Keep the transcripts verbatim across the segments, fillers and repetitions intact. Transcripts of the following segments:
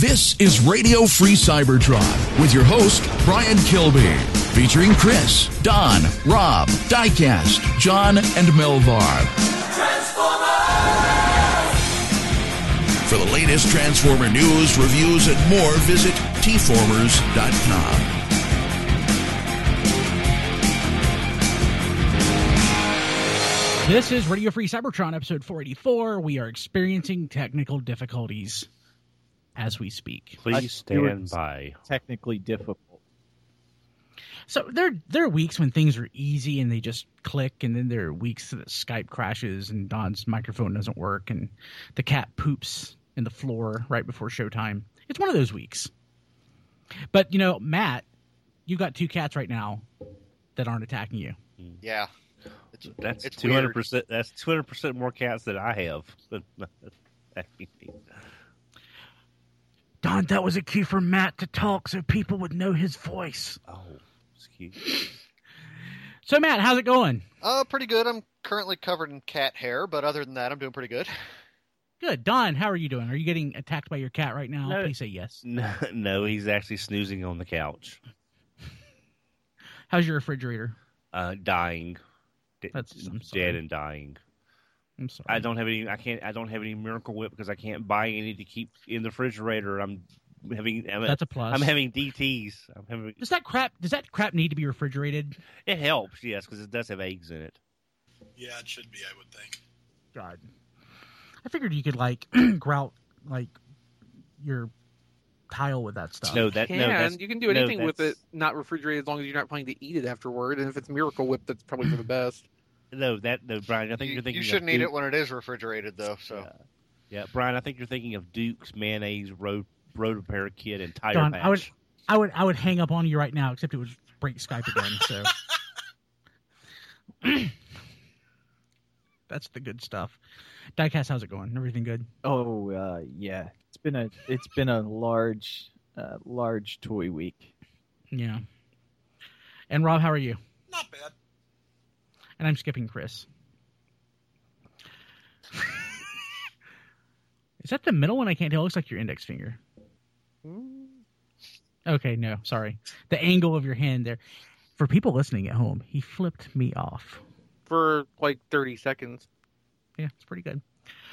This is Radio Free Cybertron with your host, Brian Kilby, featuring Chris, Don, Rob, Diecast, John, and Melvar. For the latest Transformer news, reviews, and more, visit T formers dot com. This is Radio Free Cybertron, episode four eighty-four. We are experiencing technical difficulties as we speak. Please stand by. Technically difficult. So there, there are weeks when things are easy and they just click, and then there are weeks that Skype crashes and Don's microphone doesn't work and the cat poops in the floor right before showtime. It's one of those weeks. But, you know, Matt, you got two cats right now that aren't attacking you. Yeah. It's, that's it's two hundred percent. Weird. That's two hundred percent more cats than I have. Don, that was a cue for Matt to talk so people would know his voice. Oh, excuse me. So, Matt, how's it going? Uh, pretty good. I'm currently covered in cat hair, but other than that, I'm doing pretty good. Good. Don, how are you doing? Are you getting attacked by your cat right now? No, Please say yes. No, no, he's actually snoozing on the couch. How's your refrigerator? Uh, dying. That's dead and dying. I'm sorry. I don't have any. I can't. I don't have any Miracle Whip because I can't buy any to keep in the refrigerator. I'm having. I'm, That's a plus. I'm having D Ts. I'm having. Does that crap? Does that crap need to be refrigerated? It helps, yes, because it does have eggs in it. Yeah, it should be. I would think. God, I figured you could like grout like your tile with that stuff. No, that can. no, that's, you can do anything no, with it not refrigerated as long as you're not planning to eat it afterward. And if it's Miracle Whip, that's probably for the best. No, that no, Brian. I think you, you're thinking. You shouldn't of eat Duke. it when it is refrigerated, though. So, yeah. yeah, Brian. I think you're thinking of Duke's mayonnaise road road repair kit and tire Don, patch. I would, I would, I would hang up on you right now, except it would break Skype again. So, that's the good stuff. Diecast, how's it going? Everything good? Oh, uh, yeah. It's been a it's been a large uh, large toy week. Yeah. And Rob, how are you? Not bad. And I'm skipping Chris. Is that the middle one? I can't tell. It looks like your index finger. Okay, no, sorry. The angle of your hand there. For people listening at home, he flipped me off. For like thirty seconds. Yeah, it's pretty good.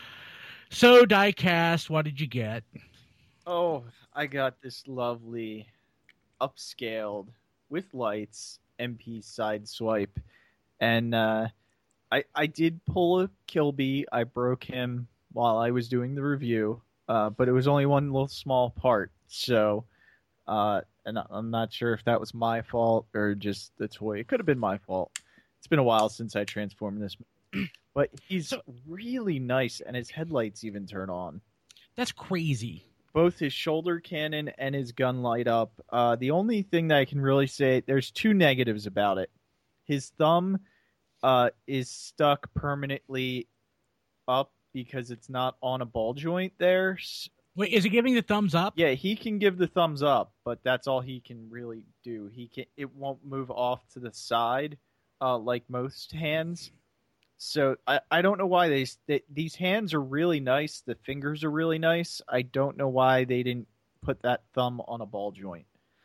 So, Diecast, what did you get? Oh, I got this lovely upscaled with lights M P side swipe. And uh, I I did pull a Kilby. I broke him while I was doing the review, uh, but it was only one little small part. So, uh, and I'm not sure if that was my fault or just the toy. It could have been my fault. It's been a while since I transformed this, but he's really nice, and his headlights even turn on. That's crazy. Both his shoulder cannon and his gun light up. Uh, the only thing that I can really say, there's two negatives about it. His thumb uh, is stuck permanently up because it's not on a ball joint there. Wait, is he giving the thumbs up? Yeah, he can give the thumbs up, but that's all he can really do. He can. It won't move off to the side uh, like most hands. So I, I don't know why they, they these hands are really nice. The fingers are really nice. I don't know why they didn't put that thumb on a ball joint.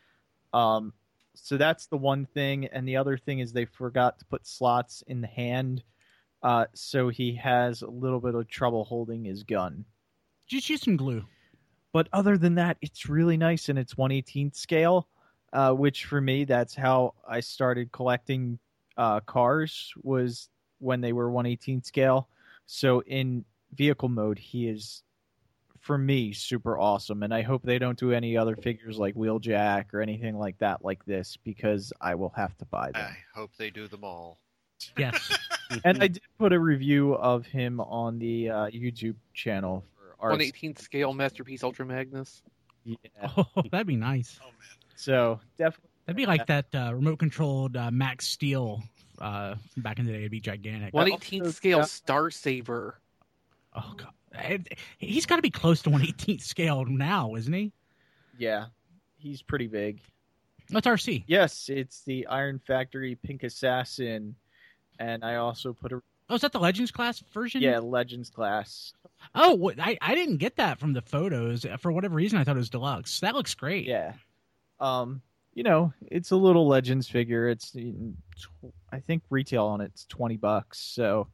Um. So that's the one thing, and the other thing is they forgot to put slots in the hand, uh, so he has a little bit of trouble holding his gun. Just use some glue. But other than that, it's really nice, and it's one eighteenth scale, uh, which for me, that's how I started collecting uh, cars, was when they were one eighteenth scale. So in vehicle mode, he is, for me, super awesome, and I hope they don't do any other figures like Wheeljack or anything like that like this, because I will have to buy them. I hope they do them all. Yes. And I did put a review of him on the uh, YouTube channel for our one eighteenth scale Masterpiece Ultra Magnus. Yeah. Oh, that'd be nice. Oh man. So definitely, That'd be like that uh, remote-controlled uh, Max Steel uh, back in the day. It'd be gigantic. one eighteenth also- scale Star Saver. Oh, God. He's got to be close to one eighteenth scale now, isn't he? yeah, he's pretty big. What's R C? Yes, it's the Iron Factory Pink Assassin, and I also put a Oh, is that the Legends class version? yeah Legends class. Oh, what, I I didn't get that from the photos for whatever reason. I thought it was deluxe. That looks great. Yeah. Um, you know, it's a little Legends figure. It's, I think retail on it's twenty bucks, so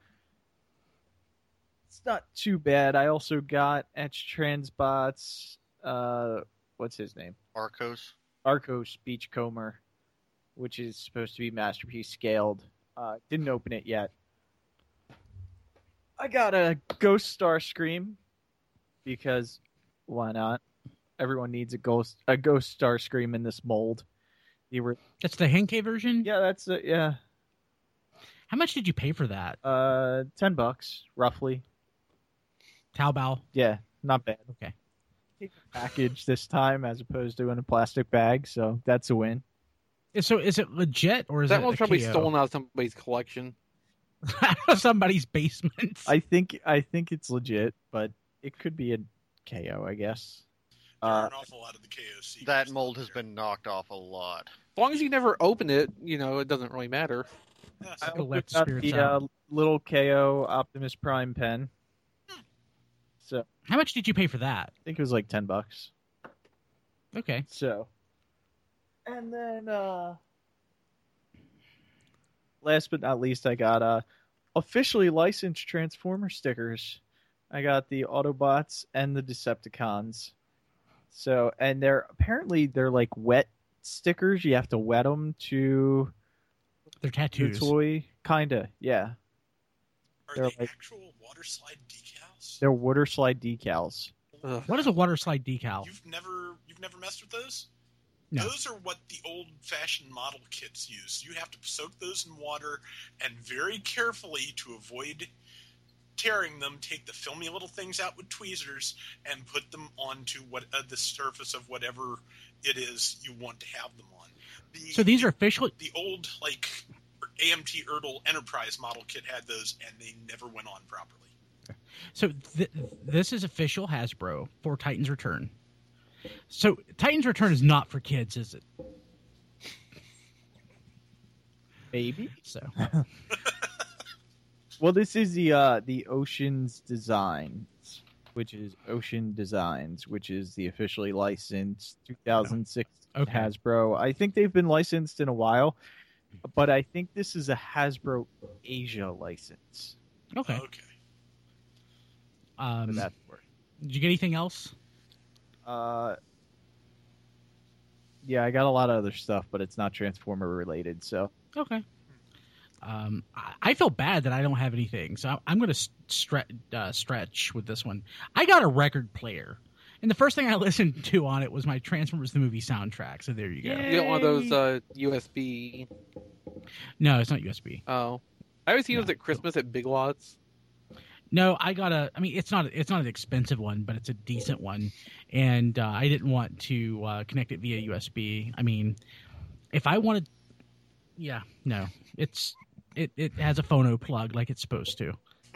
it's not too bad. I also got Etch Transbots. Uh, what's his name? Arcos. Arcos Beachcomber, which is supposed to be Masterpiece scaled. Uh, didn't open it yet. I got a Ghost Starscream because why not? Everyone needs a ghost a Ghost Starscream in this mold. You were That's the Henkei version? yeah, that's it. Yeah, How much did you pay for that? uh, ten bucks roughly. Taobao? Yeah, not bad. Okay. Take a package this time as opposed to in a plastic bag, so that's a win. So is it legit or is That it one's a probably K O? stolen out of somebody's collection. Out of somebody's basement? I think I think it's legit, but it could be a K O, I guess. There are Uh, an awful lot of the K O C. That mold has been knocked off a lot. As long as you never open it, you know, it doesn't really matter. Yes. I Collect also got spirits the uh, out. little K O Optimus Prime pen. So I How much did you pay for that? think it was like ten bucks. Okay. So, and then uh last but not least, I got uh officially licensed Transformer stickers. I got the Autobots and the Decepticons. So, and they're apparently they're like wet stickers. You have to wet them to They're the tattoos. toy. Kinda, yeah. Are they're they like- actual water slide decals? They're water slide decals. Ugh. What is a water slide decal? You've never you've never messed with those? No. Those are what the old-fashioned model kits use. You have to soak those in water and very carefully, to avoid tearing them, take the filmy little things out with tweezers and put them onto what uh, the surface of whatever it is you want to have them on. The, So these are officially. the old like A M T Erdl Enterprise model kit had those, and they never went on properly. So th- this is official Hasbro for Titan's Return. So Titan's Return is not for kids, is it? Maybe. So Well, this is the uh, the Ocean's Designs, which is Ocean Designs, which is the officially licensed two thousand six Okay. Hasbro. I think they've been licensed in a while, but I think this is a Hasbro Asia license. okay. Okay. Um, For that word. did you get anything else? Uh, yeah, I got a lot of other stuff, but it's not Transformer related. So Okay. Um, I, I feel bad that I don't have anything, so I, I'm going to stre- uh, stretch with this one. I got a record player, and the first thing I listened to on it was my Transformers the movie soundtrack. So there you go. You get one of those uh, U S B. No, it's not U S B. Oh, I always see No. those at Christmas at Big Lots. No, I got a. I mean, it's not. It's not an expensive one, but it's a decent one, and uh, I didn't want to uh, connect it via U S B. I mean, if I wanted, yeah, no, it's it. It has a phono plug like it's supposed to.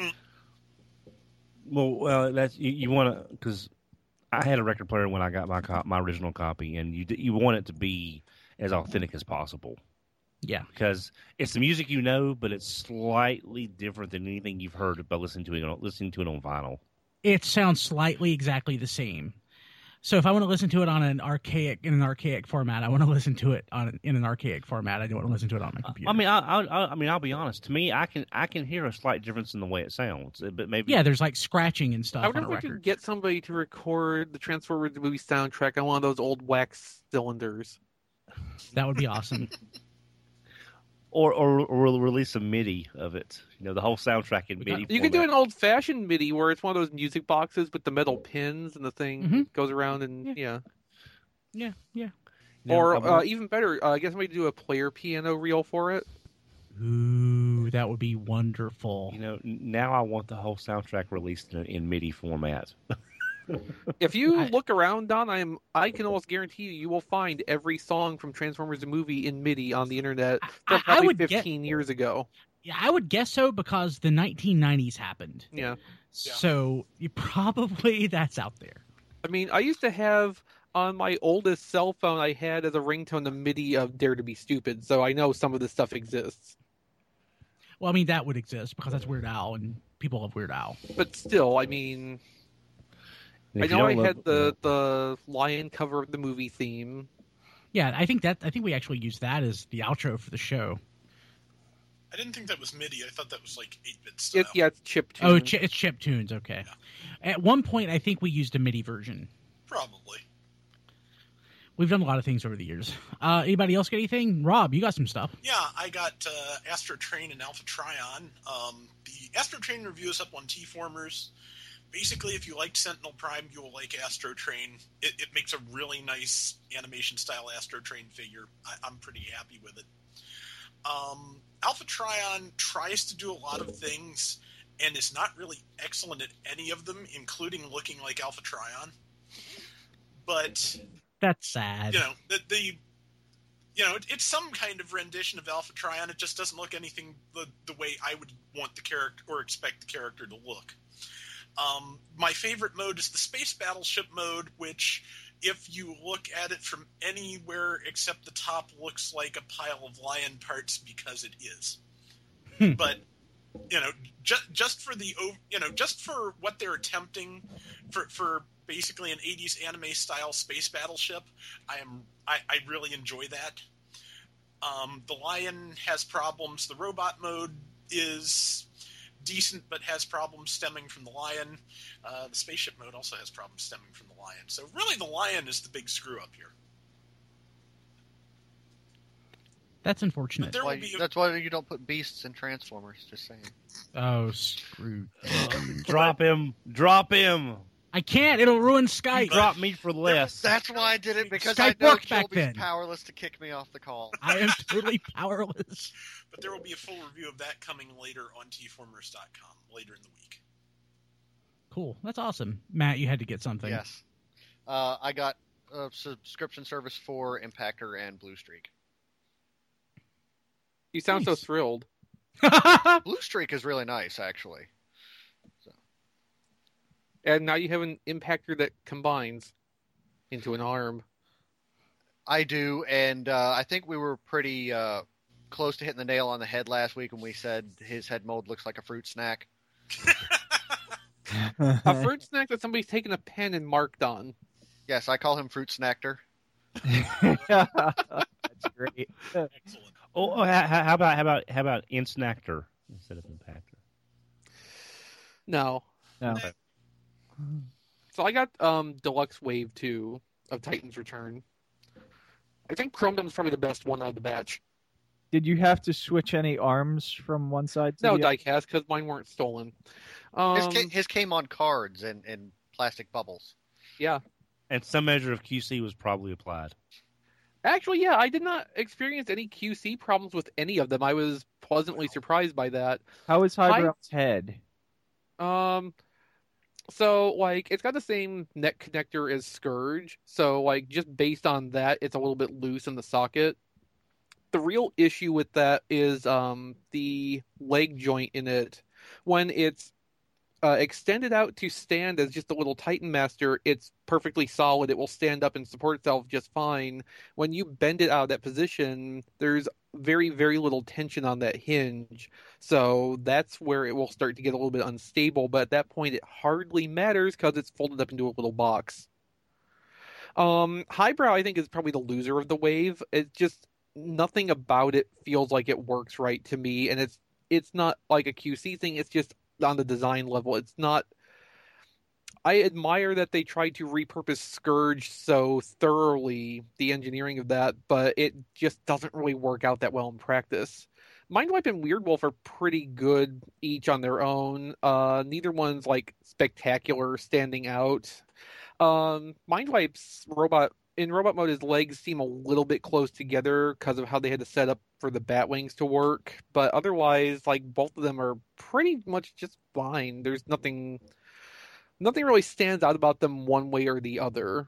Well, well, that's you, you want to because I had a record player when I got my co- my original copy, and you d- you want it to be as authentic as possible Yeah, because it's the music you know, but it's slightly different than anything you've heard by listening to it on, listening to it on vinyl. it sounds slightly exactly the same. So if I want to listen to it on an archaic in an archaic format, I want to listen to it on in an archaic format. I don't want to listen to it on my computer. I mean, I, I, I mean, I'll be honest. To me, I can I can hear a slight difference in the way it sounds, but maybe yeah, there's like scratching and stuff I on wonder a if we record. could get somebody to record the Transformers movie soundtrack on one of those old wax cylinders. That would be awesome. or or or we'll release a MIDI of it. You know, the whole soundtrack in We MIDI. got- You could do format. an old-fashioned MIDI where it's one of those music boxes with the metal pins and the thing Mhm. goes around and Yeah. yeah. yeah, yeah. You know, Or I'm- uh, even better, uh, get somebody to do a player piano reel for it. Ooh, that would be wonderful. You know, n- now I want the whole soundtrack released in, in MIDI format. If you I- look around, Don, I'm I can almost guarantee you you will find every song from Transformers the movie in MIDI on the internet I- from I probably would get- fifteen years ago. Yeah, I would guess so because the nineteen nineties happened. Yeah. So you probably that's out there. I mean, I used to have on my oldest cell phone I had as a ringtone the MIDI of Dare to Be Stupid, so I know some of this stuff exists. Well, I mean that would exist because that's Weird Al and people love Weird Al. But still, I mean, And I if you know I don't had love- the the lion cover of the movie theme. Yeah, I think that I think we actually used that as the outro for the show. I didn't think that was MIDI. I thought that was like eight-bit style. It, yeah, it's chip tune. Oh, it's, it's chip tunes. Okay. At one point, I think we used a MIDI version. Probably. We've done a lot of things over the years. Uh, anybody else got anything? Rob, you got some stuff. Yeah, I got uh, Astro Train and Alpha Trion. Um, the Astro Train review is up on T-Formers. Basically, if you liked Sentinel Prime, you will like Astro Train. It, it makes a really nice animation-style Astro Train figure. I, I'm pretty happy with it. Um, Alpha Trion tries to do a lot of things and is not really excellent at any of them, including looking like Alpha Trion. But That's sad. you know, the, the you know, it, it's some kind of rendition of Alpha Trion. It just doesn't look anything the, the way I would want the character or expect the character to look. Um, my favorite mode is the Space Battleship mode, which, if you look at it from anywhere except the top, looks like a pile of lion parts because it is. Hmm. But you know, just just for the you know, just for what they're attempting for for basically an eighties anime style space battleship, I am I, I really enjoy that. Um, the lion has problems. The robot mode is decent, but has problems stemming from the lion. Uh, the spaceship mode also has problems stemming from the lion. So really, the lion is the big screw up here. That's unfortunate. There Why, will be that's why you don't put beasts in Transformers. Just saying. Oh, screw. Drop him. Drop him. I can't. It'll ruin Skype. Drop me for less. That's why I did it, because Skype I know worked back Kilby's then. powerless to kick me off the call. I am totally powerless. But there will be a full review of that coming later on T formers dot com later in the week. Cool. That's awesome. Matt, you had to get something. Yes. Uh, I got a subscription service for Impactor and Blue Streak. You sound Nice. so thrilled. Blue Streak is really nice, actually. And now you have an impactor that combines into an arm. I do, and uh, I think we were pretty uh, close to hitting the nail on the head last week when we said his head mold looks like a fruit snack. A fruit snack that somebody's taken a pen and marked on. Yes, I call him Fruit Snackter. That's great. Excellent. Oh, oh how, how about how about how about Insnactor instead of Impactor? No. No. So I got um, Deluxe Wave two of Titan's Return. I think Chrome Dome's probably the best one out of the batch. Did you have to switch any arms from one side to No the other? diecast, because mine weren't stolen. Um, His, ca- his came on cards and, and plastic bubbles. yeah. And some measure of Q C was probably applied. Actually, yeah, I did not experience any Q C problems with any of them. I was pleasantly surprised by that. How is Highbrow's head? Um, so like it's got the same neck connector as Scourge, so like just based on that, it's a little bit loose in the socket. The real issue with that is um the leg joint in it. When it's uh, extended out to stand as just a little Titan Master, it's perfectly solid. It will stand up and support itself just fine. When you bend it out of that position, there's very, very little tension on that hinge. So that's where it will start to get a little bit unstable. But at that point, it hardly matters because it's folded up into a little box. Um, Highbrow, I think, is probably the loser of the wave. It's just nothing about it feels like it works right to me. And it's it's not like a Q C thing. It's just on the design level. It's not... I admire that they tried to repurpose Scourge so thoroughly, the engineering of that, but it just doesn't really work out that well in practice. Mindwipe and Weirdwolf are pretty good each on their own. Uh, neither one's like spectacular, standing out. Um, Mindwipe's robot in robot mode, his legs seem a little bit close together because of how they had to set up for the bat wings to work. But otherwise, like both of them are pretty much just fine. There's nothing. Nothing really stands out about them one way or the other.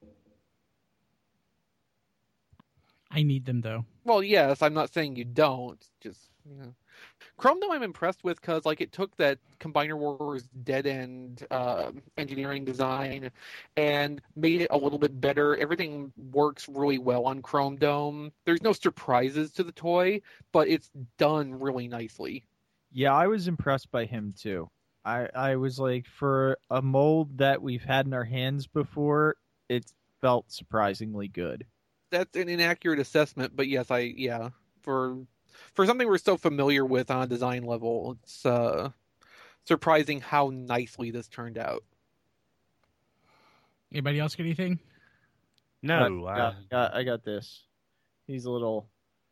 I need them though. Well, yes, I'm not saying you don't. Just, you know. Chrome, though, I'm impressed with because like it took that Combiner Wars dead end uh, engineering design and made it a little bit better. Everything works really well on Chrome Dome. There's no surprises to the toy, but it's done really nicely. Yeah, I was impressed by him too. I I was like, for a mold that we've had in our hands before, it felt surprisingly good. That's an inaccurate assessment, but yes, I yeah for for something we're so familiar with on a design level, it's uh, surprising how nicely this turned out. Anybody else get anything? No, I I, got, got, I got this. He's a little.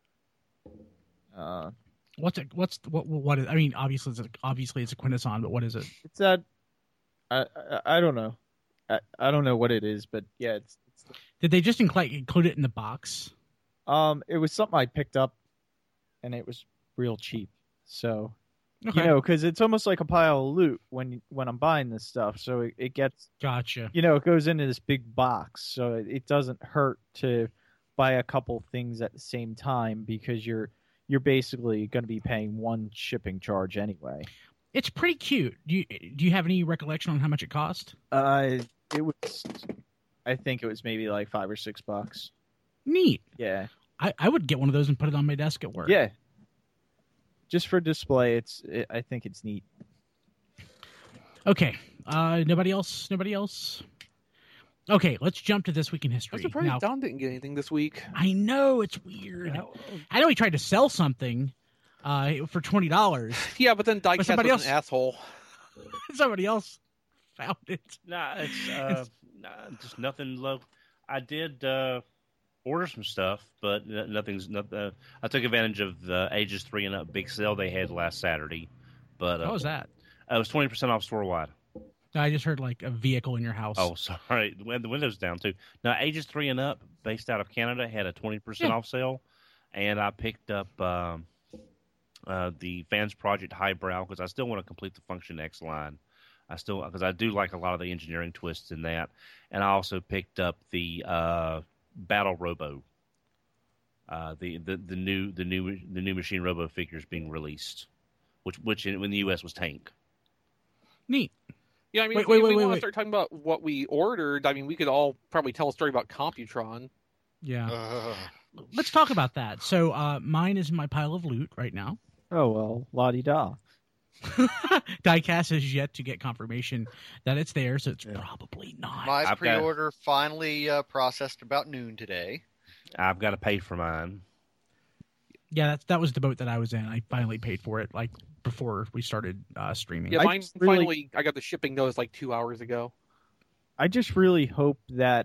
Uh, What's it? What's what? What is? I mean, obviously, it's a, obviously it's a Quintesson, but what is it? it's that. I, I I don't know. I, I don't know what it is, but yeah, it's. it's Did they just include include it in the box? um, it was something I picked up, and it was real cheap. So Okay. you know, because it's almost like a pile of loot when when I'm buying this stuff. So it, it gets, Gotcha. you know, it goes into this big box, so it, it doesn't hurt to buy a couple things at the same time because you're you're basically going to be paying one shipping charge anyway. It's pretty cute. Do you do you have any recollection on how much it cost? Uh, it was, I think it was maybe like five or six bucks. Neat. Yeah, I, I would get one of those and put it on my desk at work. yeah. Just for display, it's. It, I think it's neat. Okay. Uh, nobody else. Nobody else. Okay, let's jump to this week in I'm history. surprised Now, Don didn't get anything this week. I know it's weird. I know he tried to sell something uh, for twenty dollars. Yeah, but then Diecast was somebody else- an asshole. Somebody else found it. Nah, it's uh, nah, just nothing low. I did uh, order some stuff, but n- nothing's. Not, uh, I took advantage of the ages three and up big sale they had last Saturday. But uh, What was that? uh, it was twenty percent off store wide. I just heard like a vehicle in your house. Oh, sorry, we had the windows down too. Now, ages three and up, based out of Canada, had a twenty percent Yeah. off sale, and I picked up um, uh, the Fans Project Highbrow because I still want to complete the Function X line. I still because I do like a lot of the engineering twists in that, and I also picked up the uh, Battle Robo, uh, the, the the new the new the new Machine Robo figures being released, which which in, in the U S was Tank. Neat. Yeah, I mean, Wait, if, wait, we- if wait, we wait, want wait. to start talking about what we ordered, I mean, we could all probably tell a story about Computron. Yeah. Ugh. Let's talk about that. So uh, mine is in my pile of loot right now. Oh well, la di da. Diecast has yet to get confirmation that it's there, so it's probably not. My I've got- pre-order finally uh, processed about noon today. I've got to pay for mine. Yeah, that's, that was the boat that I was in. I finally paid for it, like before we started uh, streaming. Yeah, I mine just really- finally, I got the shipping notice like two hours ago. I just really hope that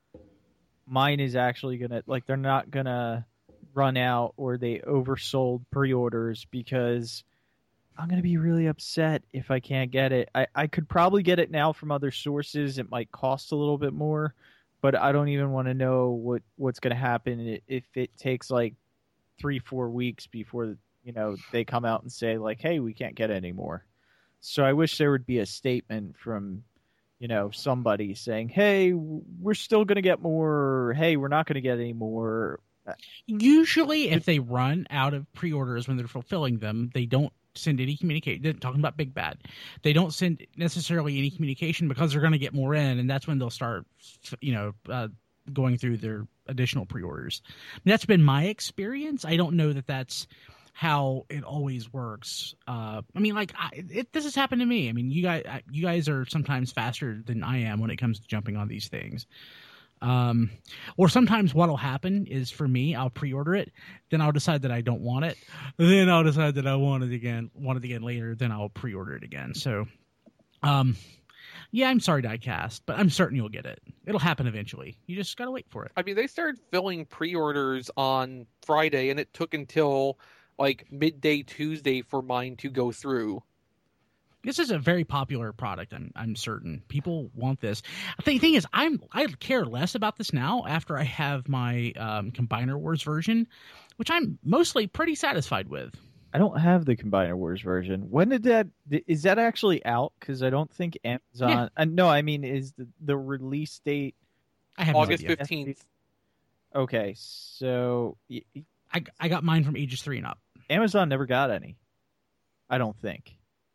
mine is actually gonna, like, they're not gonna run out or they oversold pre-orders, because I'm gonna be really upset if I can't get it. I, I could probably get it now from other sources. It might cost a little bit more, but I don't even want to know what what's gonna happen if it takes like three four weeks before, you know, they come out and say like, hey, we can't get it anymore. So I wish there would be a statement from, you know, somebody saying, hey, we're still going to get more, or hey, we're not going to get any more. Usually, if they run out of pre-orders when they're fulfilling them, they don't send any communication. Talking about Big Bad, they don't send necessarily any communication because they're going to get more in, and that's when they'll start, you know, uh, going through their additional pre-orders. That's been my experience. I don't know that that's how it always works. Uh, I mean, like, I, it, this has happened to me. I mean, you guys, you guys are sometimes faster than I am when it comes to jumping on these things. Um, or sometimes what'll happen is, for me, I'll pre-order it, then I'll decide that I don't want it, then I'll decide that I want it again, want it again later, then I'll pre-order it again. So, um, yeah, I'm sorry, Diecast, but I'm certain you'll get it. It'll happen eventually. You just gotta wait for it. I mean, they started filling pre-orders on Friday, and it took until like midday Tuesday for mine to go through. This is a very popular product. I'm I'm certain people want this. The thing is, I'm I care less about this now after I have my um, Combiner Wars version, which I'm mostly pretty satisfied with. I don't have the Combiner Wars version. When did that, is that actually out? Because I don't think Amazon, Yeah. uh, no, I mean, is the, the release date I have no August idea. fifteenth. okay? So y- I I got mine from ages three and up. Amazon never got any, I don't think.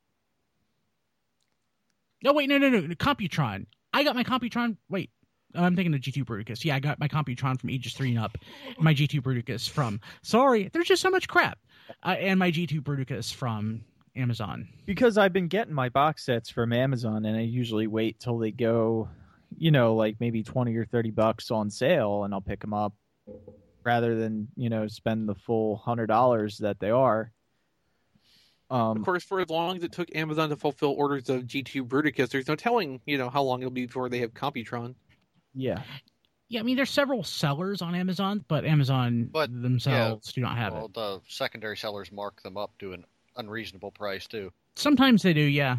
No, wait, no, no, no, Computron. I got my Computron. Wait, I'm thinking of G two Bruticus. Yeah, I got my Computron from ages three and up. My G two Bruticus from. Sorry, there's just so much crap. Uh, and my G two Bruticus from Amazon? Because I've been getting my box sets from Amazon, and I usually wait till they go, you know, like maybe twenty or thirty bucks on sale, and I'll pick them up rather than, you know, spend the full one hundred dollars that they are. Um, Of course, for as long as it took Amazon to fulfill orders of G two Bruticus, there's no telling, you know, how long it'll be before they have Computron. yeah. Yeah, I mean, there's several sellers on Amazon, but Amazon But, themselves do not have Well, it. the secondary sellers mark them up to an unreasonable price too. Sometimes they do, yeah.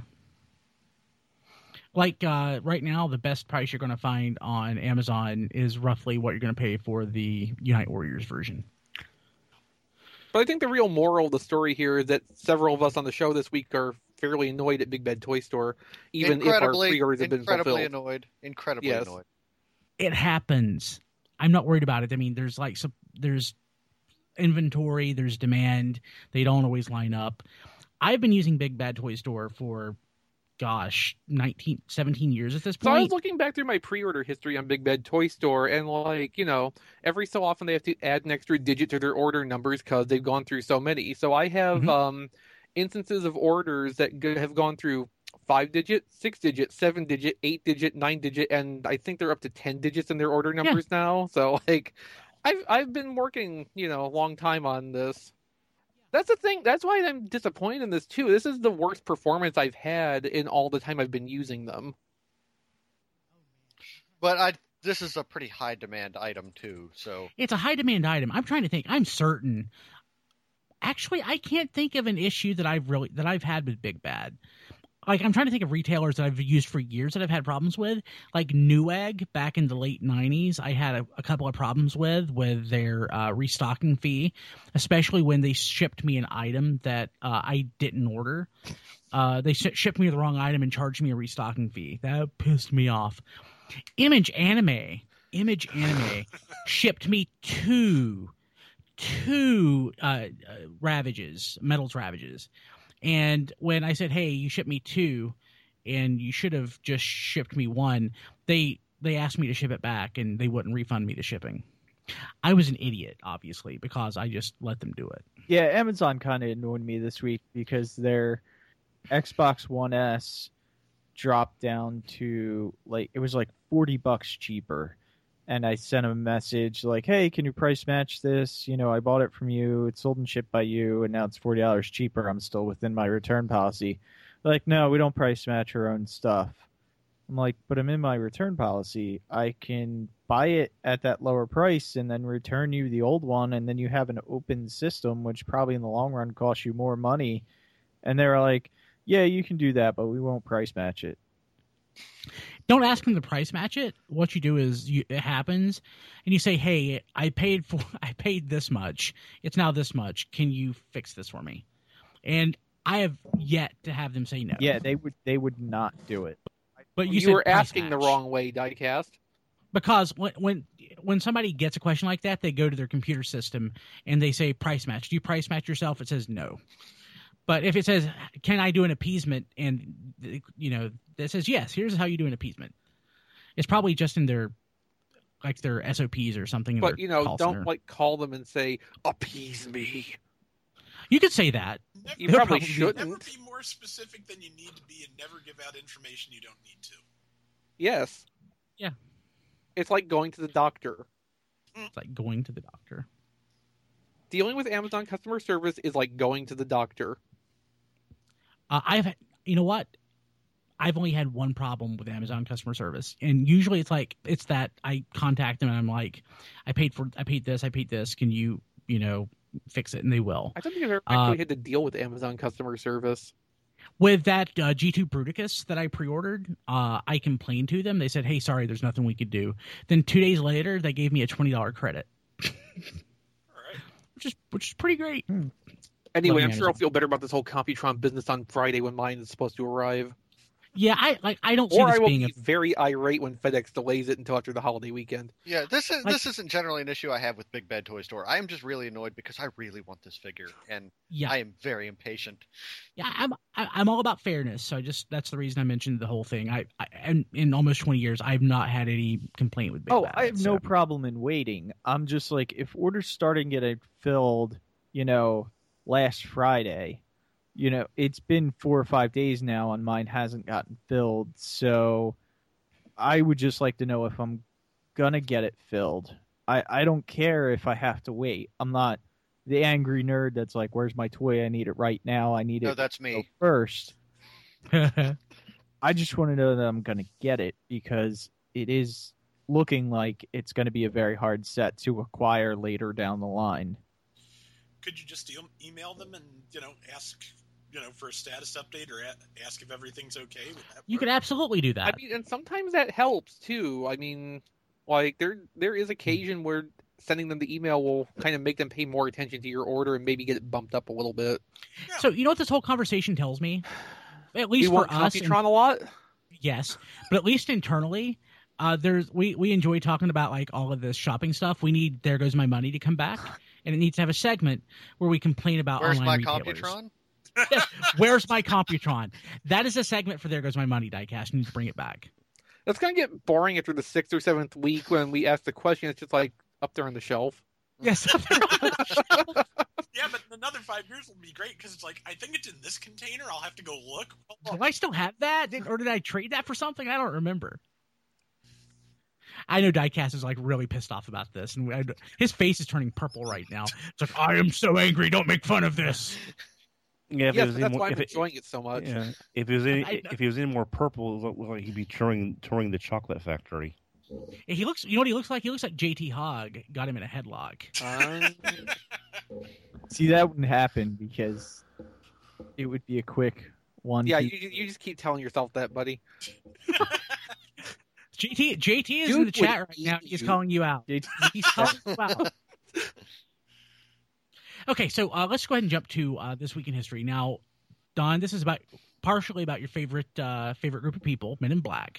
Like uh, right now, the best price you're going to find on Amazon is roughly what you're going to pay for the Unite Warriors version. But I think the real moral of the story here is that several of us on the show this week are fairly annoyed at Big Bad Toy Store, even if our incredibly, pre-orders have been incredibly fulfilled. annoyed. Incredibly Yes. annoyed. It happens. I'm not worried about it. I mean, there's like some, there's inventory, there's demand. They don't always line up. I've been using Big Bad Toy Store for, gosh, nineteen, seventeen years at this So I was point. looking back through my pre-order history on Big Bad Toy Store, and like, you know, every so often they have to add an extra digit to their order numbers because they've gone through so many. So I have Mhm. um, instances of orders that go- have gone through five digit, six digit, seven digit, eight digit, nine digit, and I think they're up to ten digits in their order numbers now. So like, I've I've been working, you know, a long time on this. That's the thing. That's why I'm disappointed in this too. This is the worst performance I've had in all the time I've been using them. But I, this is a pretty high demand item too. So It's a high demand item. I'm trying to think. I'm certain. Actually, I can't think of an issue that I've really that I've had with Big Bad. Like, I'm trying to think of retailers that I've used for years that I've had problems with. Like Newegg back in the late nineties, I had a, a couple of problems with with their uh, restocking fee, especially when they shipped me an item that uh, I didn't order. Uh, they sh- shipped me the wrong item and charged me a restocking fee. That pissed me off. Image Anime, Image Anime shipped me two, two uh, uh, Ravages, Metals Ravages. And when I said, hey, you shipped me two and you should have just shipped me one, they they asked me to ship it back and they wouldn't refund me the shipping. I was an idiot, obviously, because I just let them do it. Yeah, Amazon kind of annoyed me this week because their Xbox One S dropped down to, like, it was like forty bucks cheaper. And I sent them a message like, hey, can you price match this? You know, I bought it from you. It's sold and shipped by you, and now it's forty dollars cheaper. I'm still within my return policy. They're like, no, we don't price match our own stuff. I'm like, but I'm in my return policy. I can buy it at that lower price and then return you the old one, and then you have an open system, which probably in the long run costs you more money. And they were like, yeah, you can do that, but we won't price match it. Don't ask them to price match it. What you do is you, it happens, and you say, "Hey, I paid for I paid this much. It's now this much. Can you fix this for me?" And I have yet to have them say no. Yeah, they would they would not do it. but you, You, said were price asking the match. wrong way, Diecast. Because when when when somebody gets a question like that, they go to their computer system and they say price match. Do you price match yourself? It says no. But if it says, can I do an appeasement? And, you know, it says, yes, here's how you do an appeasement. It's probably just in their, like their S O Ps or something. in But, their you know, call don't, center. like, call them and say, appease me. You could say that. Never, You They'll probably probably- shouldn't. never be more specific than you need to be, and never give out information you don't need to. Yes. Yeah. It's like going to the doctor. It's like going to the doctor. Dealing with Amazon customer service is like going to the doctor. Uh, I've, you know what? I've only had one problem with Amazon customer service, and usually it's like it's that I contact them and I'm like, I paid for, I paid this, I paid this. Can you, you know, fix it? And they will. I don't think I've ever Uh, actually had to deal with Amazon customer service. With that uh, G two Bruticus that I pre-ordered, uh, I complained to them. They said, "Hey, sorry, there's nothing we could do." Then two days later, they gave me a twenty dollar credit, All right. which is which is pretty great. Anyway, Love I'm sure I'll Amazon. feel better about this whole Computron business on Friday when mine is supposed to arrive. Yeah, I like. I don't see Or this I will being be a. very irate when FedEx delays it until after the holiday weekend. Yeah, this is Like- this isn't generally an issue I have with Big Bad Toy Store. I am just really annoyed because I really want this figure, and Yeah, I am very impatient. yeah. I'm I, I'm all about fairness. So I just that's the reason I mentioned the whole thing. I, I and in almost twenty years, I've not had any complaint with Big Oh, Bad, I have so. no problem in waiting. I'm just like, if orders starting getting filled, you know, last Friday, you know, it's been four or five days now and mine hasn't gotten filled. So I would just like to know if I'm going to get it filled. I, I don't care if I have to wait. I'm not the angry nerd that's like, where's my toy? I need it right now. I need No, it that's me. first. I just want to know that I'm going to get it because it is looking like it's going to be a very hard set to acquire later down the line. Could you just e- email them and, you know, ask, you know, for a status update or a- ask if everything's okay? Would that You work? could absolutely do that. I mean, and sometimes that helps too. I mean, like there there is occasion where sending them the email will kind of make them pay more attention to your order and maybe get it bumped up a little bit. Yeah. So you know what this whole conversation tells me? At least You for want us, Computron and- a lot? yes, but at least internally, uh, there's we we enjoy talking about like all of this shopping stuff. We need There Goes My Money to come back, and it needs to have a segment where we complain about Where's my online retailers. Computron? Yes, where's my Computron? That is a segment for There Goes My Money, Diecast. You need to bring it back. That's gonna get boring after the sixth or seventh week when we ask the question. It's just like up there on the shelf. Yes. Yeah, but in another five years will be great because it's like, I think it's in this container. I'll have to go look. Do I still have that? Did, or did I trade that for something? I don't remember. I know Diecast is like really pissed off about this, and I, his face is turning purple right now. It's like, I am so angry. Don't make fun of this. Yeah, if it Yes, was any that's more, why I'm if it, enjoying it so much. yeah, if it was any, I know. if he was any more purple, it looked like he'd be touring touring the chocolate factory. He looks. You know what he looks like? He looks like J T Hogg got him in a headlock. Um, See, that wouldn't happen because it would be a quick one. yeah, two, you you just keep telling yourself that, buddy. J T J T is Dude in the would chat right eat now. He's you. calling you out. J T He's calling you out. Okay, so uh, let's go ahead and jump to uh, this week in history. Now, Don, this is about partially about your favorite uh, favorite group of people, Men in Black.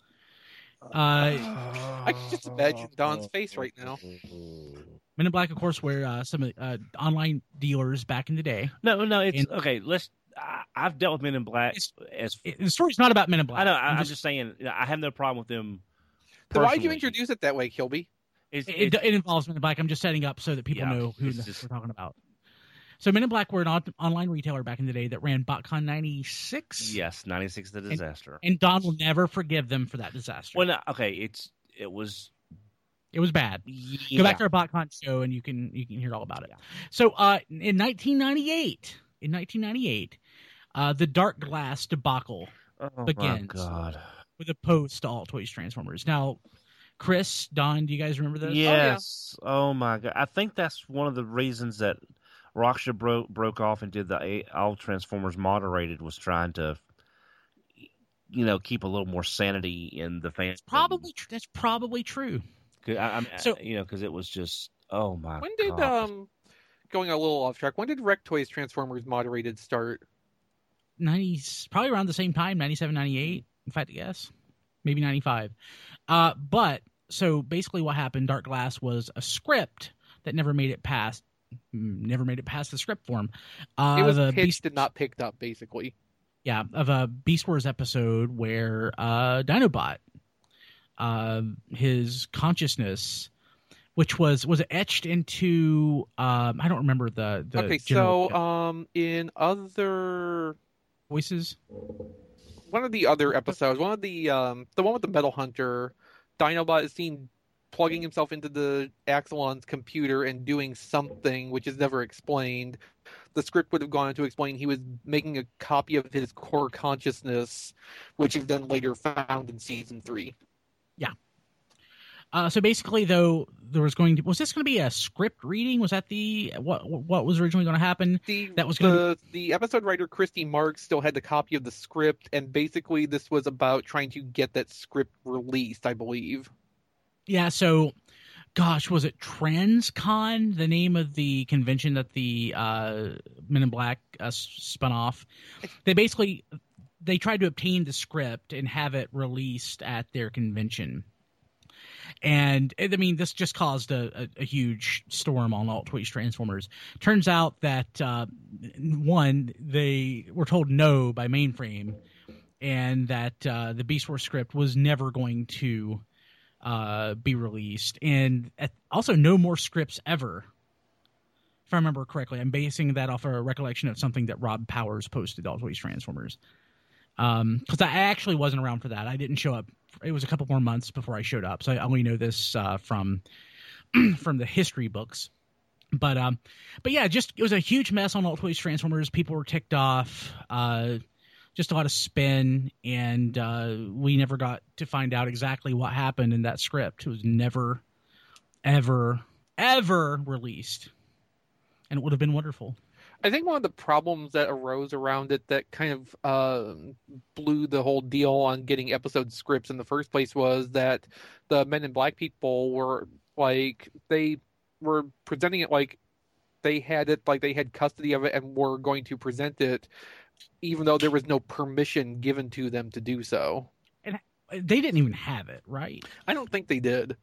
Uh, I can just imagine Don's face right now. Men in Black, of course, were uh, some uh, online dealers back in the day. No, no, it's And- okay. Let's. I, I've dealt with Men in Black It's- as It, the story's not about Men in Black. I know. I, I'm I'm just- just saying. I have no problem with them. So why'd you personally. introduce it that way, Kilby? It's, It, it's, it involves Men in Black. I'm just setting up so that people Yeah, know who it's the- just- we're talking about. So Men in Black were an on- online retailer back in the day that ran BotCon ninety-six. yes, ninety-six, the disaster. And Don will never forgive them for that disaster. Well, no, okay, it's it was. It was bad. Yeah. Go back to our BotCon show and you can you can hear all about it. So uh, in nineteen ninety-eight, in nineteen ninety-eight, uh, the Dark Glass debacle Oh begins. my god. with a post to All Toys Transformers. Now, Chris, Don, do you guys remember this? Yes. Oh, my god. I think that's one of the reasons that Raksha broke broke off and did the A- All Transformers moderated was trying to, you know, keep a little more sanity in the fans. Probably tr- that's probably true. I, I'm, So- you know, because it was just oh my. When did god. um going a little off track? When did Rec Toys Transformers moderated start? ninety probably around the same time, ninety-seven, ninety-eight, if I had to guess. Maybe ninety-five. Uh, but so basically what happened, Dark Glass was a script that never made it past never made it past the script form. Uh, It was the pitched Beast, and not picked up, basically. yeah, of a Beast Wars episode where uh, Dinobot, uh, his consciousness, which was was etched into um, I don't remember the the Okay, general so um, in other voices. one of the other episodes, one of the um, the one with the Metal Hunter, Dinobot is seen plugging himself into the Axelon's computer and doing something which is never explained. The script would have gone on to explain he was making a copy of his core consciousness, which is then later found in season three. Uh, so basically, though, there was going to was this going to be a script reading? Was that the what what was originally going to happen? The, That was gonna the, the episode writer Christy Marks still had the copy of the script, and basically this was about trying to get that script released, I believe. Yeah. So, gosh, was it TransCon, the name of the convention that the uh, Men in Black uh, spun off? They basically they tried to obtain the script and have it released at their convention. And I mean, this just caused a, a, a huge storm on Alt Toys Transformers. Turns out that uh, one, they were told no by Mainframe, and that uh, the Beast Wars script was never going to uh, be released, and at, also no more scripts ever if I remember correctly. I'm basing that off a recollection of something that Rob Powers posted on Toys Transformers. Um, because I actually wasn't around for that. I didn't show up. It was a couple more months before I showed up, so I only know this uh, from from the history books. But um, but yeah, just it was a huge mess on All Toys Transformers. People were ticked off. Uh, just a lot of spin, and uh, we never got to find out exactly what happened in that script. It was never, ever, ever released, and it would have been wonderful. I think one of the problems that arose around it that kind of uh, blew the whole deal on getting episode scripts in the first place was that the Men in Black people were like, they were presenting it like they had it, like they had custody of it and were going to present it, even though there was no permission given to them to do so. And they didn't even have it, right? I don't think they did.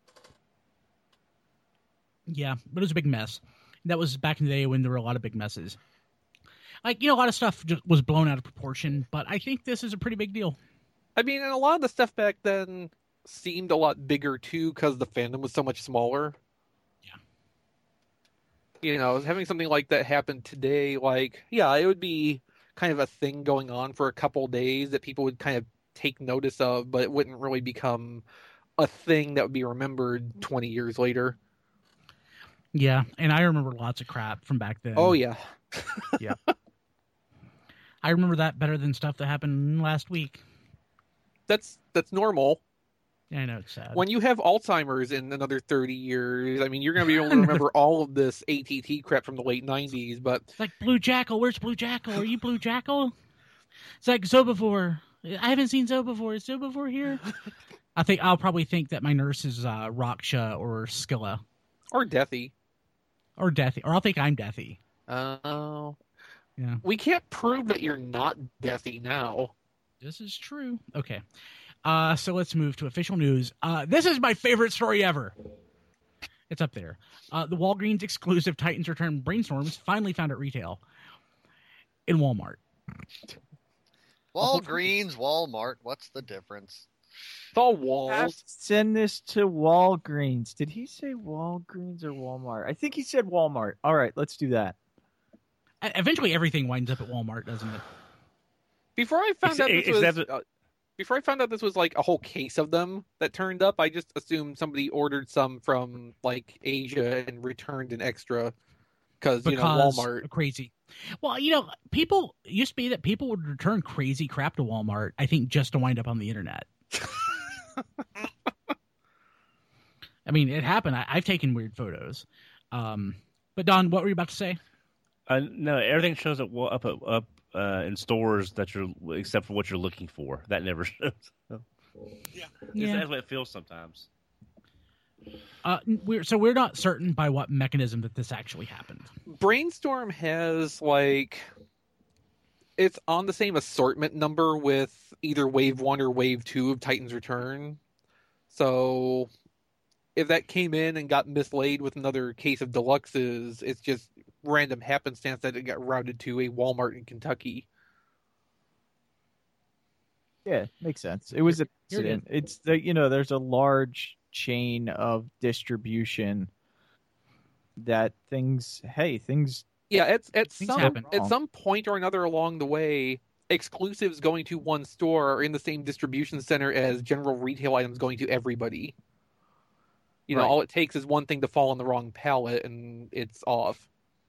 Yeah, but it was a big mess. That was back in the day when there were a lot of big messes. Like, you know, a lot of stuff just was blown out of proportion, but I think this is a pretty big deal. I mean, and a lot of the stuff back then seemed a lot bigger, too, because the fandom was so much smaller. Yeah. You know, having something like that happen today, like, yeah, it would be kind of a thing going on for a couple days that people would kind of take notice of, but it wouldn't really become a thing that would be remembered twenty years later. Yeah, and I remember lots of crap from back then. Oh, yeah. Yeah. I remember that better than stuff that happened last week. That's that's normal. Yeah, I know, it's sad. When you have Alzheimer's in another thirty years, I mean, you're going to be able to remember all of this A T T crap from the late nineties, but... It's like, Blue Jackal, where's Blue Jackal? Are you Blue Jackal? It's like, Zobivore. I haven't seen Zobivore. Is Zobivore here? I think I'll probably think that my nurse is uh, Raksha or Skilla. Or Deathy. Or Deathy. Or I'll think I'm Deathy. Oh. Yeah. We can't prove that you're not Deathy now. This is true. Okay. Uh, so let's move to official news. Uh, this is my favorite story ever. It's up there. Uh, the Walgreens exclusive Titans Return Brainstorms finally found at retail in Walmart. Walgreens, Walmart, what's the difference? It's all Have to walls. send this to Walgreens. Did he say Walgreens or Walmart? I think he said Walmart. All right, let's do that. Uh, Eventually, everything winds up at Walmart, doesn't it? Before I found Ex- out this was, except- uh, before I found out this was like a whole case of them that turned up, I just assumed somebody ordered some from like Asia and returned an extra because you know Because Walmart. of crazy. Well, you know, people it used to be that people would return crazy crap to Walmart. I think just to wind up on the internet. I mean, it happened. I, I've taken weird photos. Um, but Don, what were you about to say? Uh, no, everything shows up well, up up uh, in stores that you're except for what you're looking for. That never shows. Yeah. Yeah. That's what it feels sometimes. Uh, we're so we're not certain by what mechanism that this actually happened. Brainstorm has like it's on the same assortment number with either Wave One or Wave Two of Titan's Return. So if that came in and got mislaid with another case of deluxes, it's just random happenstance that it got routed to a Walmart in Kentucky. Yeah, makes sense. It was an Here it is. accident. It's the you know, there's a large chain of distribution that things hey, things Yeah, it's at Things some happen. at some point or another along the way, exclusives going to one store are in the same distribution center as general retail items going to everybody. You know, Right. all it takes is one thing to fall on the wrong pallet and it's off.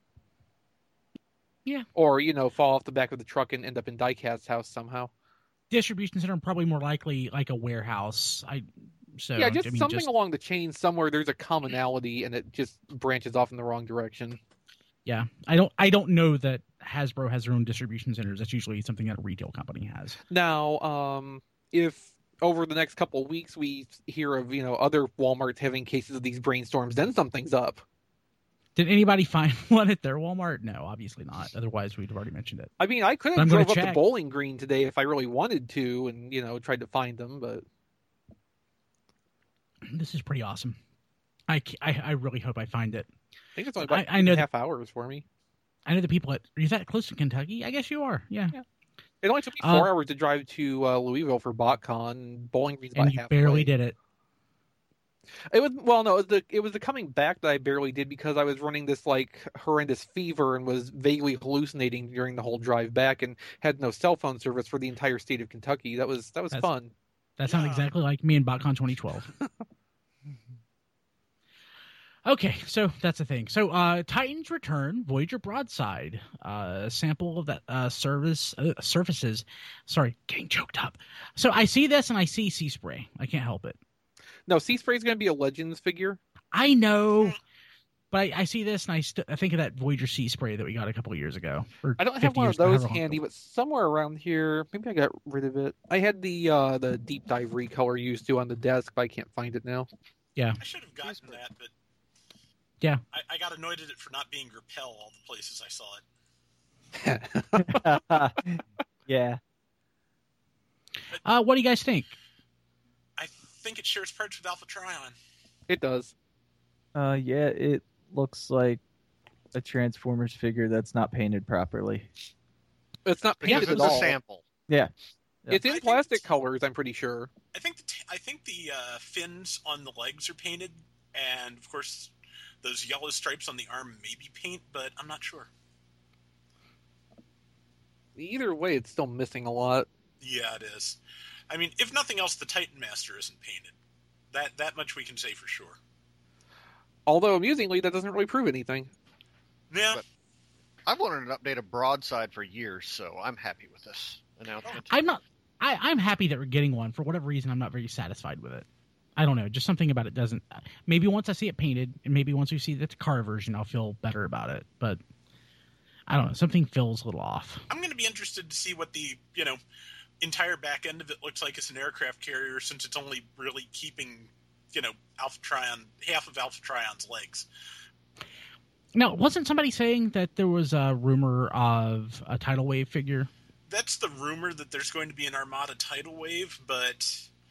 Yeah. Or, you know, fall off the back of the truck and end up in Diecast's house somehow. Distribution center, probably more likely like a warehouse. I so yeah, just I mean, something just- along the chain somewhere there's a commonality and it just branches off in the wrong direction. Yeah, I don't. I don't know that Hasbro has their own distribution centers. That's usually something that a retail company has. Now, um, if over the next couple of weeks we hear of, you know, other Walmarts having cases of these brainstorms, then something's up. Did anybody find one at their Walmart? No, obviously not. Otherwise, we'd have already mentioned it. I mean, I could But I'm have gonna drove up to check. Bowling Green today if I really wanted to, and you know, tried to find them. But This is pretty awesome. I, ca- I, I really hope I find it. I think it's only about I- I two and know a that- half hours for me. I know the people at. Are you that close to Kentucky? I guess you are. Yeah. Yeah. It only took me Uh, four hours to drive to uh, Louisville for BotCon. And Bowling Green's about And you halfway. barely did it. It was well, no, it was the it was the coming back that I barely did because I was running this like horrendous fever and was vaguely hallucinating during the whole drive back and had no cell phone service for the entire state of Kentucky. That was that was That's- fun. That sounds Yeah. exactly like me in BotCon twenty twelve. Okay, so that's the thing. So, uh, Titans Return, Voyager Broadside, uh, a sample of that uh, service uh, surfaces. Sorry, getting choked up. So I see this and I see Sea Spray. I can't help it. No, Sea Spray is going to be a Legends figure. I know, but I, I see this and I, st- I think of that Voyager Sea Spray that we got a couple of years ago. Or I don't have fifty one of years ago, those however long handy, ago. but somewhere around here, maybe I got rid of it. I had the uh, the deep dive recolor used to on the desk, but I can't find it now. Yeah, I should have gotten that, but Yeah. I, I got annoyed at it for not being Repel all the places I saw it. Yeah. Uh, what do you guys think? I think it shares parts with Alpha Trion. It does. Uh, yeah, it looks like a Transformers figure that's not painted properly. It's not Because painted it's at a all. sample. Yeah. It's I in think plastic it's- colors, I'm pretty sure. I think the t- I think the uh, fins on the legs are painted, and of course, those yellow stripes on the arm may be paint, but I'm not sure. Either way, it's still missing a lot. Yeah, it is. I mean, if nothing else, the Titan Master isn't painted. That that much we can say for sure. Although, amusingly, that doesn't really prove anything. Yeah. But- I've wanted an update of Broadside for years, so I'm happy with this announcement. I'm not. I, I'm happy that we're getting one. For whatever reason, I'm not very satisfied with it. I don't know. Just something about it doesn't. Maybe once I see it painted, and maybe once we see the Takara version, I'll feel better about it. But I don't know. Something feels a little off. I'm going to be interested to see what the, you know, entire back end of it looks like as an aircraft carrier, since it's only really keeping, you know, Alpha Trion, half of Alpha Trion's legs. Now, wasn't somebody saying that there was a rumor of a tidal wave figure? That's the rumor, that there's going to be an Armada tidal wave, but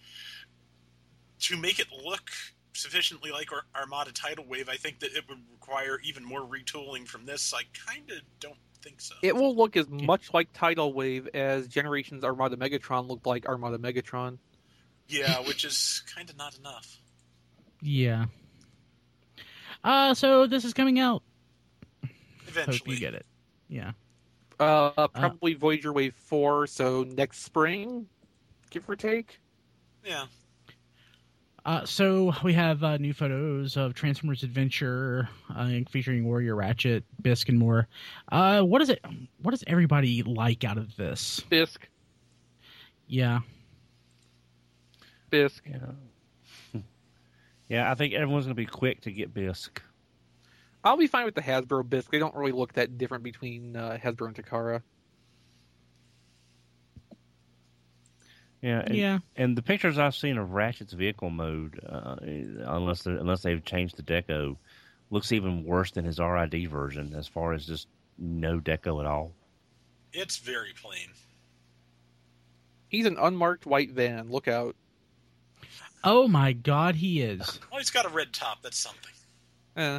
to make it look sufficiently like Ar- Armada tidal wave, I think that it would require even more retooling from this. I kind of don't think so. It will look as much like Tidal Wave as Generations Armada Megatron looked like Armada Megatron. Yeah, which is kind of not enough. Yeah. Uh, so this is coming out. Eventually. Hope you get it. Yeah. Uh, probably Voyager Wave four, so next spring, give or take. Yeah. Uh, so we have uh, new photos of Transformers Adventure, uh, featuring Warrior Ratchet, Bisk, and more. Uh, what is it? What does everybody like out of this? Bisk. Yeah. Bisk. Yeah. Yeah, I think everyone's going to be quick to get Bisk. I'll be fine with the Hasbro Bisk. They don't really look that different between uh, Hasbro and Takara. Yeah, and, Yeah. and the pictures I've seen of Ratchet's vehicle mode, uh, unless they're- unless they've changed the deco, looks even worse than his R I D version as far as just no deco at all. It's very plain. He's an unmarked white van. Look out. Oh my God, he is. Well, he's got a red top. That's something. Eh.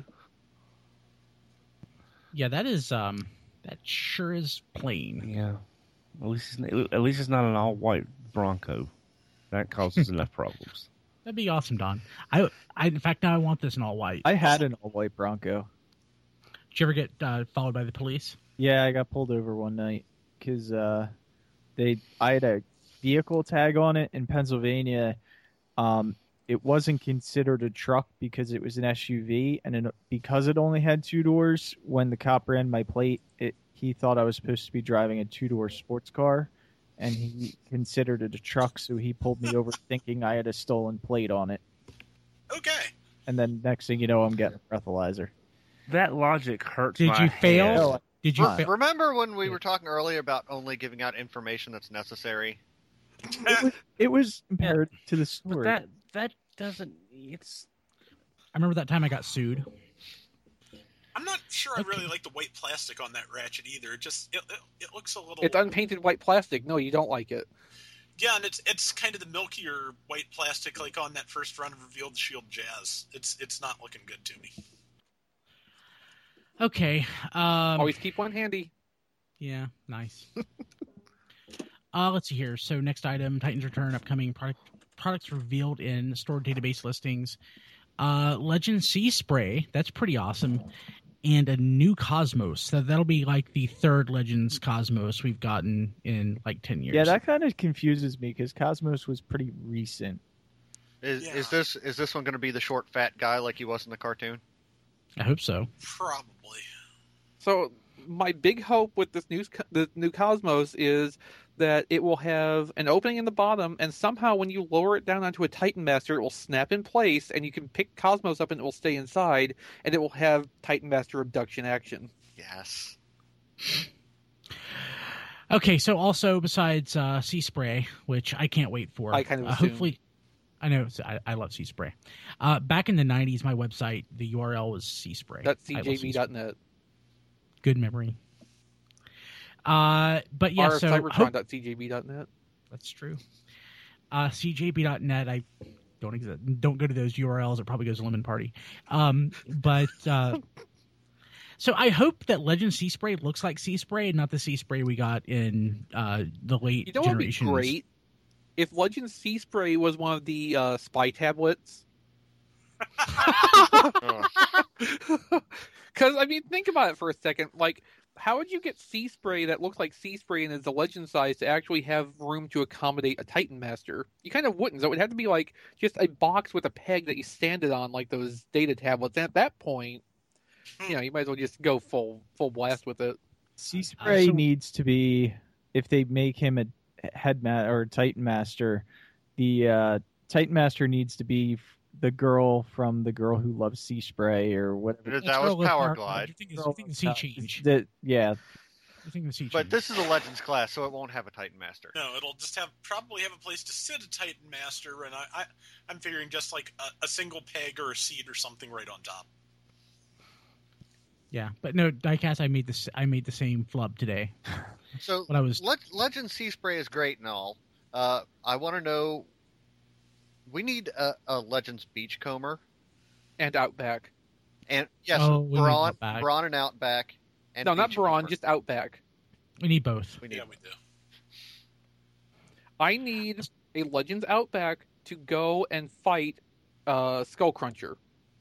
Yeah, that is. Um, that sure is plain. Yeah, at least it's, at least it's not an all white Bronco. That causes enough problems. That'd be awesome, Don. I, I, in fact, now I want this in all white. I had an all-white Bronco. Did you ever get uh, followed by the police? Yeah, I got pulled over one night because uh, they I had a vehicle tag on it in Pennsylvania. Um, it wasn't considered a truck because it was an S U V, and it, because it only had two doors, when the cop ran my plate, it, he thought I was supposed to be driving a two-door sports car, and he considered it a truck, so he pulled me over thinking I had a stolen plate on it. Okay. And then next thing you know, I'm getting a breathalyzer. That logic hurts. Did my you fail? head. No, Did you? Huh. Fail? Remember when we were talking earlier about only giving out information that's necessary? It was, it was imperative to the But story. that that doesn't. It's I remember that time I got sued. I'm not sure I Okay. really like the white plastic on that Ratchet either. It just it, it, it looks a little. It's unpainted white plastic. No, you don't like it. Yeah, and it's it's kind of the milkier white plastic like on that first run of Revealed Shield Jazz. It's it's not looking good to me. Okay. Um, Always keep one handy. Yeah, nice. uh, let's see here. So next item, Titans Return, upcoming product products revealed in stored database listings. Uh, Legend Sea Spray, that's pretty awesome. And a new Cosmos. So that'll be like the third Legends Cosmos we've gotten in like ten years. Yeah, that kind of confuses me because Cosmos was pretty recent. Is Yeah. is this is this one going to be the short, fat guy like he was in the cartoon? I hope so. Probably. So my big hope with this new the new Cosmos is that it will have an opening in the bottom, and somehow when you lower it down onto a Titan Master, it will snap in place, and you can pick Cosmos up and it will stay inside, and it will have Titan Master abduction action. Yes. Okay, so also besides uh, Sea Spray, which I can't wait for. I kind of uh, assumed. hopefully. I know it's- I, I love Sea Spray. Uh, back in the nineties, my website, the U R L was Sea Spray. That's I love C J Sea B Spray. dot net. Good memory. Uh, but yeah, or so cybertron hope- dot c j b dot net. that's true. Uh, C J B dot net. I don't exist. Don't go to those U R Ls. It probably goes to Lemon Party. Um, but uh, so I hope that Legend Sea Spray looks like Sea Spray and not the Sea Spray we got in uh, the late You know what would be generations. great? If Legend Sea Spray was one of the uh, spy tablets. Oh. Because, I mean, think about it for a second. Like, how would you get Sea Spray that looks like Sea Spray and is the Legend size to actually have room to accommodate a Titan Master? You kind of wouldn't. So it would have to be, like, just a box with a peg that you stand it on, like those data tablets. And at that point, you know, you might as well just go full full blast with it. Sea Spray so- needs to be, if they make him a head ma- or Titan Master, the uh, Titan Master needs to be f- the girl from The Girl Who Loves Sea Spray or whatever. That Let's was go with Power Power Glide. You think it's, you think the sea change? That, yeah, You think the sea But change? this is a Legends class, so it won't have a Titan Master. No, it'll just have probably have a place to sit a Titan Master, and I, I I'm figuring just like a, a single peg or a seat or something right on top. Yeah, but no, Diecast. I made this. I made the same flub today. So When I was Le- Legend Sea Spray is great and all. Uh, I want to know. We need a, a Legends Beachcomber, And Outback. and yes, Oh, we need Brawn, Outback. Brawn and Outback. And No, not Brawn, Beachcomber. just Outback. we need both. we need. Yeah, we do. I need a Legends Outback to go and fight uh, Skullcruncher.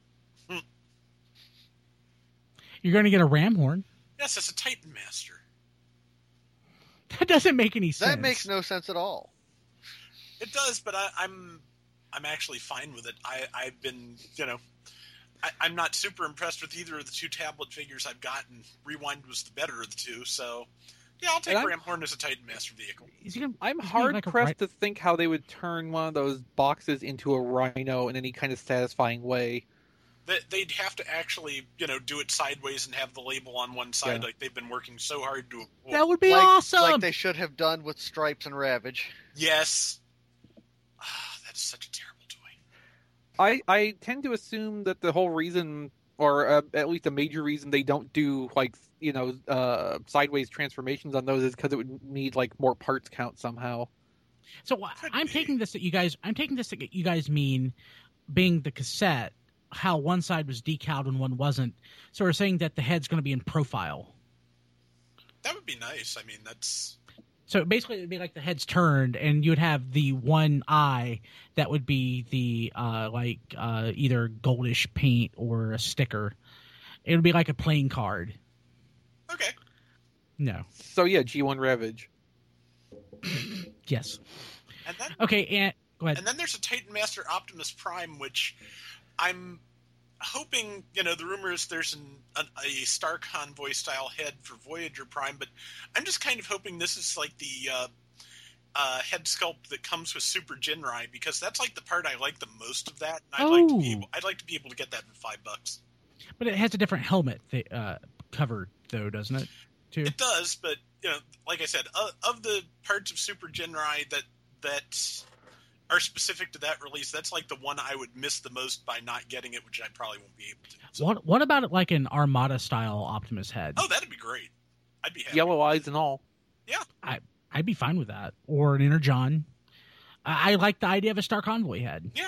You're going to get a ram horn. Yes, it's a Titan Master. That doesn't make any sense. That makes no sense at all. It does, but I, I'm I'm actually fine with it. I, I've been, you know, I, I'm not super impressed with either of the two tablet figures I've gotten. Rewind was the better of the two, so yeah, I'll take And I'm- Ramhorn as a Titan Master vehicle. Is he gonna, I'm is he gonna hard like a pressed right- to think how they would turn one of those boxes into a rhino in any kind of satisfying way. They, they'd have to actually, you know, do it sideways and have the label on one side, Yeah. like they've been working so hard to. That would be like, awesome. Like they should have done with Stripes and Ravage. Yes. Ah, that's such a terrible toy. I, I tend to assume that the whole reason, or uh, at least a major reason they don't do, like, you know, uh, sideways transformations on those is because it would need, like, more parts count somehow. So wh- Could I'm be. taking this that you guys. I'm taking this that you guys mean being the cassette. How one side was decaled and one wasn't. So we're saying that the head's going to be in profile. That would be nice. I mean, that's. So basically, it'd be like the head's turned, and you would have the one eye that would be the uh, like uh, either goldish paint or a sticker. It would be like a playing card. Okay. No. So, yeah, G one Ravage. Yes. And then, Okay. And go ahead. and then there's a Titan Master Optimus Prime, which I'm hoping, you know, the rumor is there's an, an, a Star Convoy style head for Voyager Prime, but I'm just kind of hoping this is like the uh, uh, head sculpt that comes with Super Jinrai, because that's like the part I like the most of that. And I'd like to be Oh. able, I'd like to be able to get that for five bucks. But it has a different helmet th- uh, cover, though, doesn't it? Too. It does, but you know, like I said, of, of the parts of Super Jinrai that that are specific to that release, that's like the one I would miss the most by not getting it, which I probably won't be able to. So- What What about it like an Armada style Optimus head? Oh, that'd be great. I'd be happy. Yellow eyes and all. I'd be fine with that. Or an Energon. I, I like the idea of a Star Convoy head. Yeah.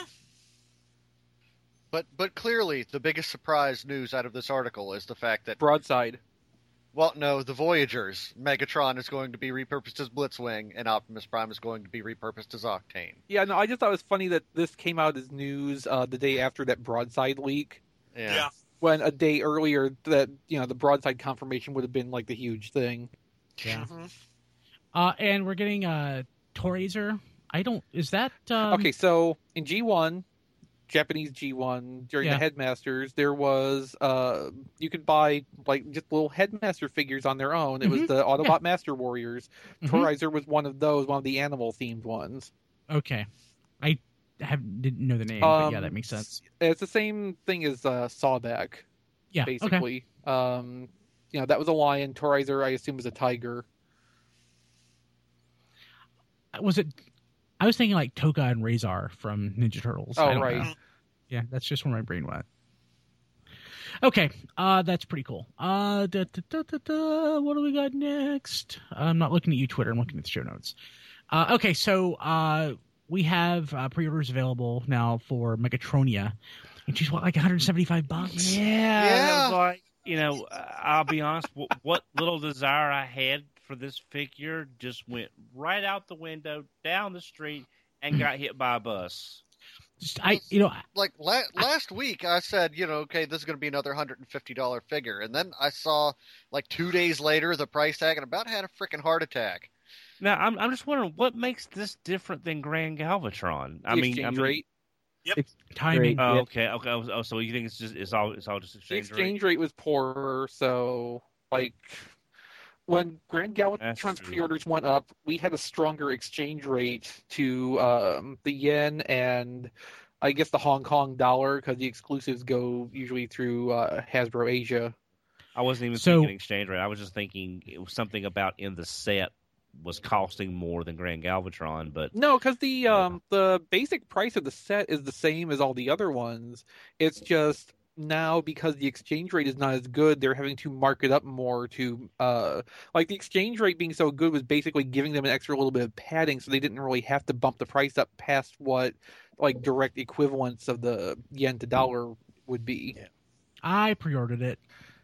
But but clearly, the biggest surprise news out of this article is the fact that Broadside. Well, no, the Voyagers. Megatron is going to be repurposed as Blitzwing, and Optimus Prime is going to be repurposed as Octane. Yeah, no, I just thought it was funny that this came out as news uh, the day after that Broadside leak. Yeah. Yeah. When a day earlier, that you know the Broadside confirmation would have been like the huge thing. Yeah. Mhm. Uh, and we're getting a Torazer. I don't. Is that um, Okay, so in G one, Japanese G one, during Yeah. the Headmasters, there was uh you could buy like just little Headmaster figures on their own. It was Mhm. the Autobot Master Warriors. Mhm. Torizer was one of those, one of the animal themed ones. Okay, I have didn't know the name, but yeah, Um, that makes sense. It's the same thing as uh, Sawback, Yeah. Okay. basically. Um, you know, that was a lion. Torizer, I assume, was a tiger. Was it? I was thinking like Toka and Razor from Ninja Turtles. Oh, I don't right. know. Yeah, that's just where my brain went. Okay, uh, that's pretty cool. Uh, da, da, da, da, da, what do we got next? I'm not looking at you, Twitter. I'm looking at the show notes. Uh, okay, so uh, we have uh, pre-orders available now for Megatronia, and she's what, like one hundred seventy-five bucks. Yeah, Yeah. it was like, you know, I'll be honest. What, what little desire I had for this figure just went right out the window, down the street, and got hit by a bus. Just, I, you know, Like la- last week, I said, you know, okay, this is going to be another one hundred fifty dollars figure, and then I saw like two days later the price tag, and about had a freaking heart attack. Now, I'm I'm just wondering what makes this different than Grand Galvatron. I The mean, exchange I mean, rate. timing. Oh, Yeah. okay, okay. Oh, oh, so you think it's just it's all it's all just The exchange, exchange rate was poorer, so like when Grand Galvatron's That's true. pre-orders went up, we had a stronger exchange rate to um, the yen and I guess the Hong Kong dollar because the exclusives go usually through uh, Hasbro Asia. I wasn't even So- thinking exchange rate. I was just thinking it was something about in the set was costing more than Grand Galvatron, but No, because the um the basic price of the set is the same as all the other ones. It's just now because the exchange rate is not as good, they're having to mark it up more to uh like the exchange rate being so good was basically giving them an extra little bit of padding, so they didn't really have to bump the price up past what like direct equivalents of the yen to dollar would be. I pre-ordered it.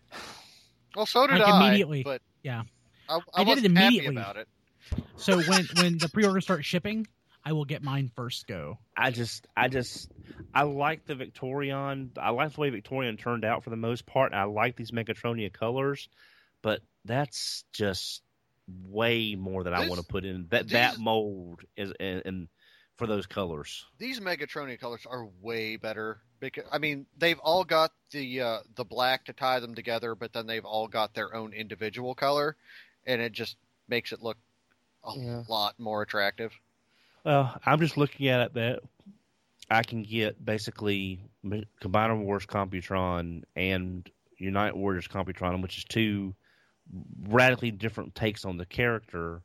Well, so did Like, I. immediately. But Yeah. I, I, I did it wasn't happy immediately. about it. So when when the pre-order starts shipping, I will get mine first go. I just, I just, I like the Victorion. I like the way Victorion turned out for the most part. And I like these Megatronia colors, but that's just way more than I This- want to put in that these- that mold is and, and for those colors. These Megatronia colors are way better because I mean they've all got the uh, the black to tie them together, but then they've all got their own individual color, and it just makes it look a Yeah. lot more attractive. Well, I'm just looking at it that I can get basically Combiner Wars Computron and Unite Warriors Computron, which is two radically different takes on the character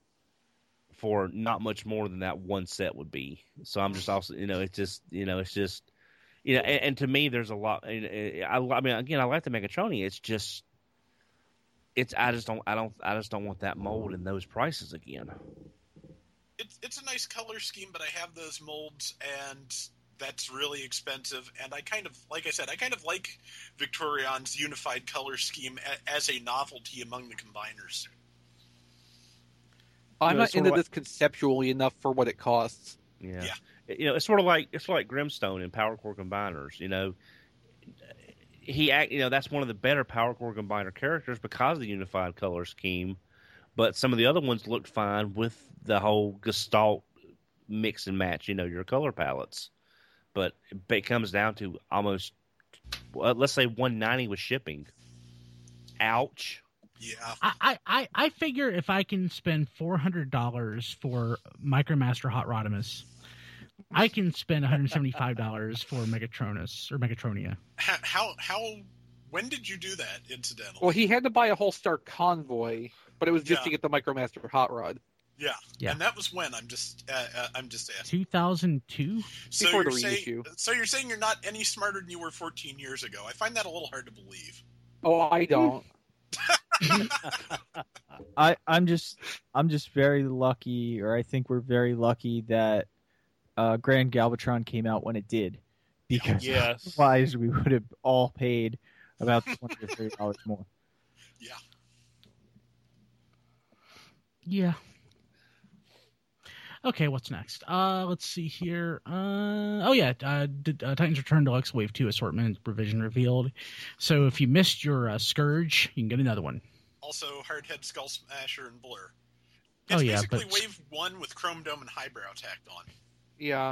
for not much more than that one set would be. So I'm just also, you know, it's just, you know, it's just, you know, and, and to me, there's a lot. I, I mean, again, I like the Megatronia. It's just, it's I just don't, I don't, I just don't want that mold and those prices again. It's it's a nice color scheme, but I have those molds, and that's really expensive. And I kind of, like I said, I kind of like Victorion's unified color scheme a, as a novelty among the combiners. I'm You know, not it's sort into of like- this conceptually enough for what it costs. Yeah. Yeah. You know, it's sort of like it's like Grimstone in Power Core Combiners. You know, he act. You know, that's one of the better Power Core Combiner characters because of the unified color scheme. But some of the other ones looked fine with the whole Gestalt mix and match. You know, your color palettes. But it comes down to almost, well, let's say one ninety with shipping. Ouch. Yeah. I, I, I, I figure if I can spend four hundred dollars for Micromaster Hot Rodimus, I can spend one hundred seventy-five dollars for Megatronus or Megatronia. How, how how when did you do that? Incidentally. Well, he had to buy a whole Star Convoy, but it was just Yeah. to get the Micromaster Hot Rod. yeah. Yeah. And that was when I'm just uh, uh, I'm just asking. two thousand two? So Before you're the saying reissue. so you're saying you're not any smarter than you were fourteen years ago. I find that a little hard to believe. Oh, I don't. I I'm just I'm just very lucky, or I think we're very lucky that uh, Grand Galvatron came out when it did, because Yes. otherwise we would have all paid about twenty or thirty dollars more. Yeah. Yeah. Okay, what's next? Uh, let's see here. Uh, oh yeah, uh, D- uh, Titans Return Deluxe Wave Two assortment revision revealed. So if you missed your uh, Scourge, you can get another one. Also, Hardhead, Skull Smasher, and Blur. It's Oh, yeah, basically but- Wave One with Chrome Dome and Highbrow tacked on. Yeah.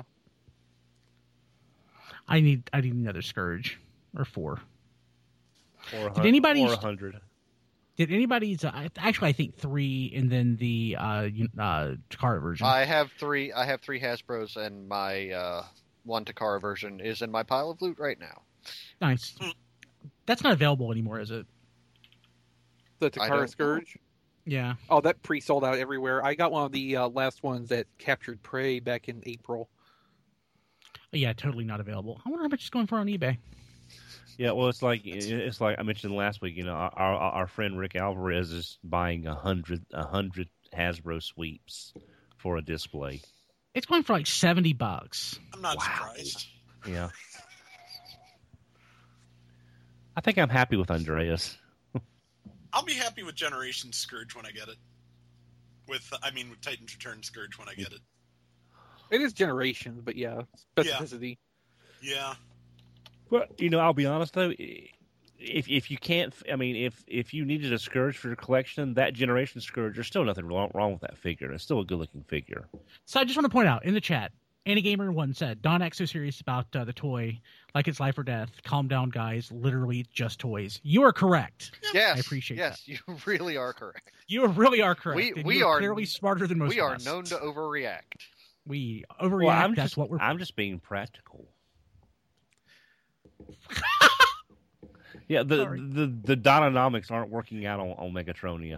I need I need another Scourge or four. Or a Did hun- anybody- or a hundred. Did anybody's? Uh, actually, I think three, and then the uh, you- uh, Takara version. I have three. I have three Hasbros, and my uh, one Takara version is in my pile of loot right now. Nice. That's not available anymore, is it? The I Takara don't know. Scourge. Yeah. Oh, that pre-sold out everywhere. I got one of the uh, last ones that captured prey back in April. Yeah, totally not available. I wonder how much it's going for on eBay. Yeah, well, it's like it's like I mentioned last week. You know, our our, our friend Rick Alvarez is buying a hundred a hundred Hasbro sweeps for a display. It's going for like seventy bucks. I'm not Wow. surprised. Yeah, I think I'm happy with Andreas. I'll be happy with Generation Scourge when I get it. With I mean, with Titans Return Scourge when I get it. It is generations, but yeah, specificity. Yeah. But you know, I'll be honest though, if if you can't, I mean, if if you needed a Scourge for your collection, that Generation Scourge, there's still nothing wrong, wrong with that figure. It's still a good looking figure. So I just want to point out in the chat, Anygamer one said, Don X so serious about uh, the toy, like it's life or death. Calm down, guys. Literally just toys. You are correct. Yes, I appreciate Yes, you really are correct. You really are correct. We- and we you are- clearly smarter than most We of are us. known to overreact. We overreact. Well, I'm That's just what we're. I'm just being practical. Yeah, the, Sorry. the the Dononomics aren't working out on, on Megatronia.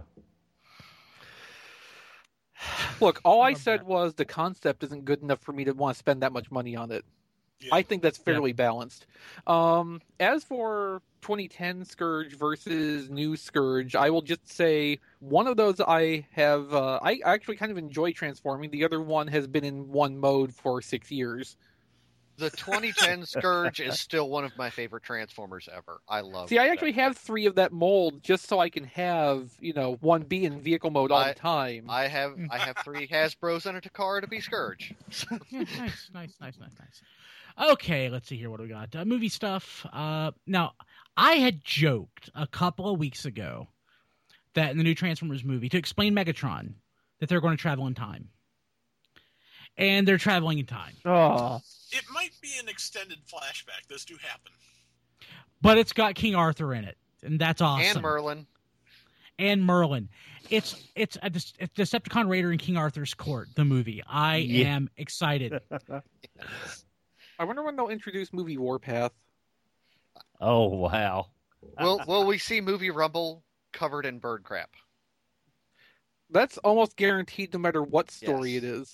Look, all I Love said that. was the concept isn't good enough for me to want to spend that much money on it. Yeah. I think that's fairly balanced. Um, as for twenty ten Scourge versus new Scourge, I will just say one of those I have. Uh, I actually kind of enjoy transforming. The other one has been in one mode for six years. The twenty ten Scourge is still one of my favorite Transformers ever. I love. See, I that. actually have three of that mold just so I can have, you know, one be in vehicle mode all I- the time. I have I have three Hasbros and a Takara to be Scourge. Yeah, nice, nice, nice, nice, nice. Okay, let's see here. What do we got? Uh, movie stuff. Uh, now, I had joked a couple of weeks ago that in the new Transformers movie, to explain Megatron, that they're going to travel in time. And they're traveling in time. Oh, It might be an extended flashback. Those do happen. But it's got King Arthur in it. And that's awesome. And Merlin. And Merlin. It's it's a, it's Decepticon Raider in King Arthur's court, the movie. I Yeah. am excited. I wonder when they'll introduce movie Warpath. Oh wow! Will Will we see movie Rumble covered in bird crap? That's almost guaranteed no matter what story Yes. it is.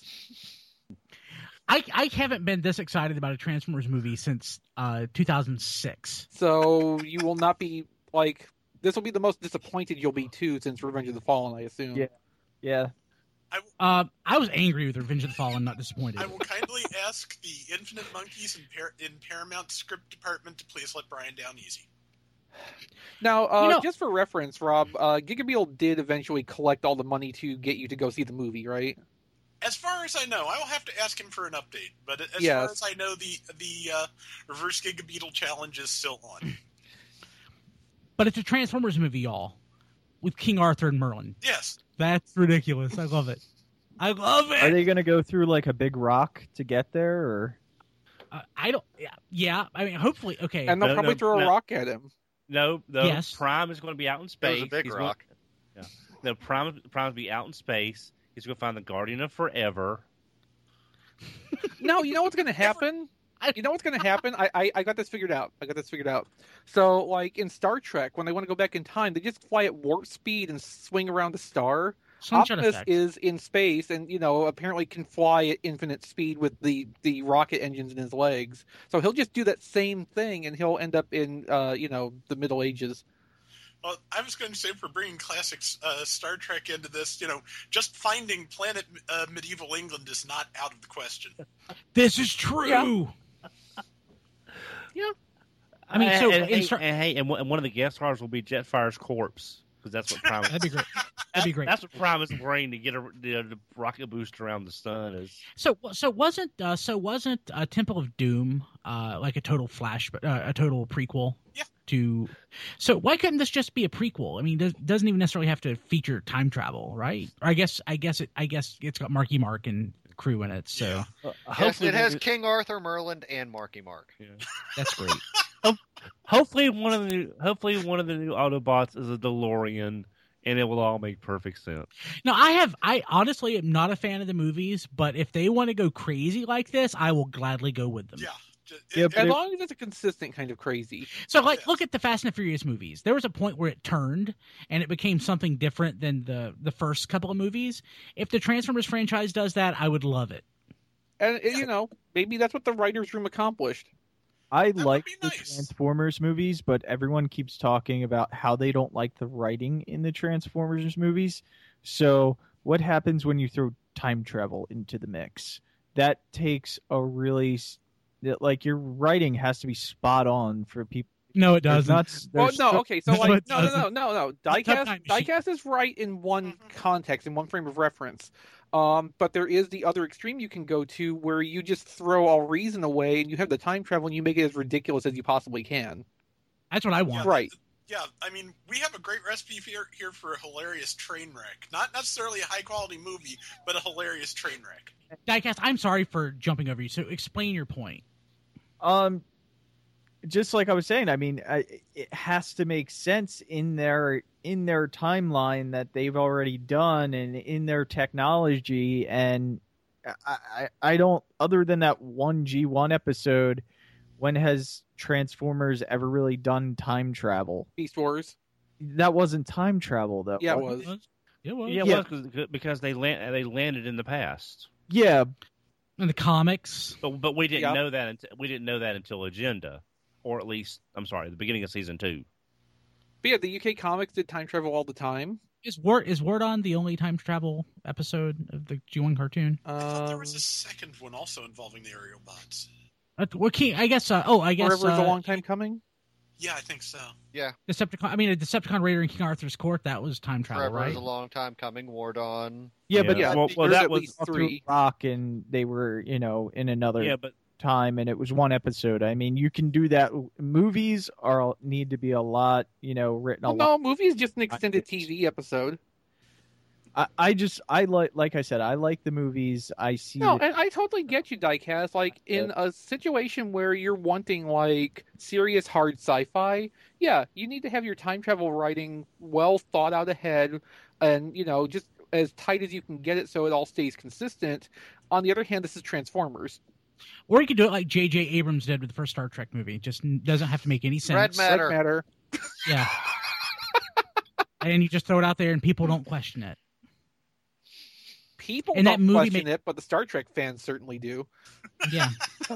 I, I haven't been this excited about a Transformers movie since uh, two thousand six. So you will not be like this will be the most disappointed you'll be too since Revenge of the Fallen, I assume. Yeah. yeah. Uh, I was angry with Revenge of the Fallen, not disappointed. I will kindly ask the Infinite Monkeys in, Par- in Paramount script department to please let Brian down easy. Now, uh, You know- just for reference, Rob, uh, Gigabeetle did eventually collect all the money to get you to go see the movie, right? As far as I know, I will have to ask him for an update. But as Yes. far as I know, the the uh, Reverse Gigabeetle challenge is still on. But it's a Transformers movie, y'all, with King Arthur and Merlin. Yes. That's ridiculous. I love it. I love it. Are they going to go through like a big rock to get there, or? Uh, I don't. Yeah, yeah. I mean, hopefully. Okay. And they'll No, probably no, throw a no. rock at him. No, no. Yes. Prime is going to be out in It space. was a big He's rock. Going, no, Prime Prime will be out in space. He's going to find the Guardian of Forever. No, you know what's going to happen? You know what's going to happen? I, I I got this figured out. I got this figured out. So, like in Star Trek, when they want to go back in time, they just fly at warp speed and swing around a star. Slingshot Optimus effect. is in space and, you know, apparently can fly at infinite speed with the, the rocket engines in his legs. So he'll just do that same thing and he'll end up in, uh, you know, the Middle Ages. Well, I was going to say, for bringing classic uh, Star Trek into this, you know, just finding planet uh, medieval England is not out of the question. This is true. Yeah. Yeah. I mean, and, so and, in hey, Star- and hey, and one and one of the guest stars will be Jetfire's corpse because that's what Prime. that'd be great. That'd be great. That's what Primus bring to get a the, the rocket boost around the sun is. So, so wasn't uh, so wasn't uh, Temple of Doom uh, like a total flash, uh, a total prequel? Yeah. To, so why couldn't this just be a prequel? I mean, it doesn't even necessarily have to feature time travel, right? Or I guess, I guess it, I guess it's got Marky Mark and crew in it. So Yeah. Uh, Yes, hopefully it has they- King Arthur, Merlin, and Marky Mark. that's great. Hopefully one of the new, hopefully one of the new Autobots is a DeLorean, and it will all make perfect sense. No, I have. I honestly am not a fan of the movies, but if they want to go crazy like this, I will gladly go with them. Yeah. Ju- Yeah, it- but As it- long as it's a consistent kind of crazy. So, like, Yes. look at the Fast and the Furious movies. There was a point where it turned and it became something different than the the first couple of movies. If the Transformers franchise does that, I would love it. And, and, you know, maybe that's what the writer's room accomplished. I would like be the nice. Transformers movies, but everyone keeps talking about how they don't like the writing in the Transformers movies. So, what happens when you throw time travel into the mix? That takes a really s- like your writing has to be spot on for people. No, it There's doesn't. not s- Well, there's no, so- okay, so No, like, it no, no, no, doesn't. no, no. Tough Diecast, time machine. Diecast is right in one Mhm. context, in one frame of reference. Um, but there is the other extreme you can go to where you just throw all reason away and you have the time travel and you make it as ridiculous as you possibly can. That's what I want. Yeah, Right. Yeah, I mean, we have a great recipe here, here for a hilarious train wreck. Not necessarily a high quality movie, but a hilarious train wreck. Diecast, I'm sorry for jumping over you. So, explain your point. Um, just like I was saying, I mean, I, it has to make sense in their in their timeline that they've already done and in their technology. And I, I, I don't, other than that one G one episode, when has Transformers ever really done time travel? Beast Wars. That wasn't time travel, though. Yeah, it was was. It was. Yeah, Yeah. it was 'cause- because they land, they landed in the past, Yeah, In the comics. but but we didn't Yeah. know that until, we didn't know that until Agenda, or at least I'm sorry, the beginning of season two. But yeah, the U K comics did time travel all the time. Is Word is Word on the only time travel episode of the G one cartoon? I thought there Um, was a second one also involving the aerial bots. Uh, what King, I guess. Uh, oh, I guess. Forever is a uh, long time coming. Yeah, I think so. Decepticon. I mean, a Decepticon Raider in King Arthur's court. That was time travel, Forever right? is a long time coming. War Dawn. yeah, Yeah. but Yeah, well, well, there's that at was least off to three. Rock, and they were, you know, in another Yeah, but time, and it was one episode. I mean, you can do that. Movies are need to be a lot, you know, written a Well, lot. no, movie is just an extended T V episode. I, I just, I like, like I said, I like the movies. I see. No, the- and I totally get you, Diecast. Like in a situation where you're wanting like serious hard sci-fi, yeah, you need to have your time travel writing well thought out ahead, and you know just as tight as you can get it so it all stays consistent. On the other hand, this is Transformers. Or you could do it like J J Abrams did with the first Star Trek movie. It just n- doesn't have to make any sense. Red Matter. Red matter. Yeah. And you just throw it out there and people don't question it. People And that don't movie question ma- it, but the Star Trek fans certainly do. Yeah.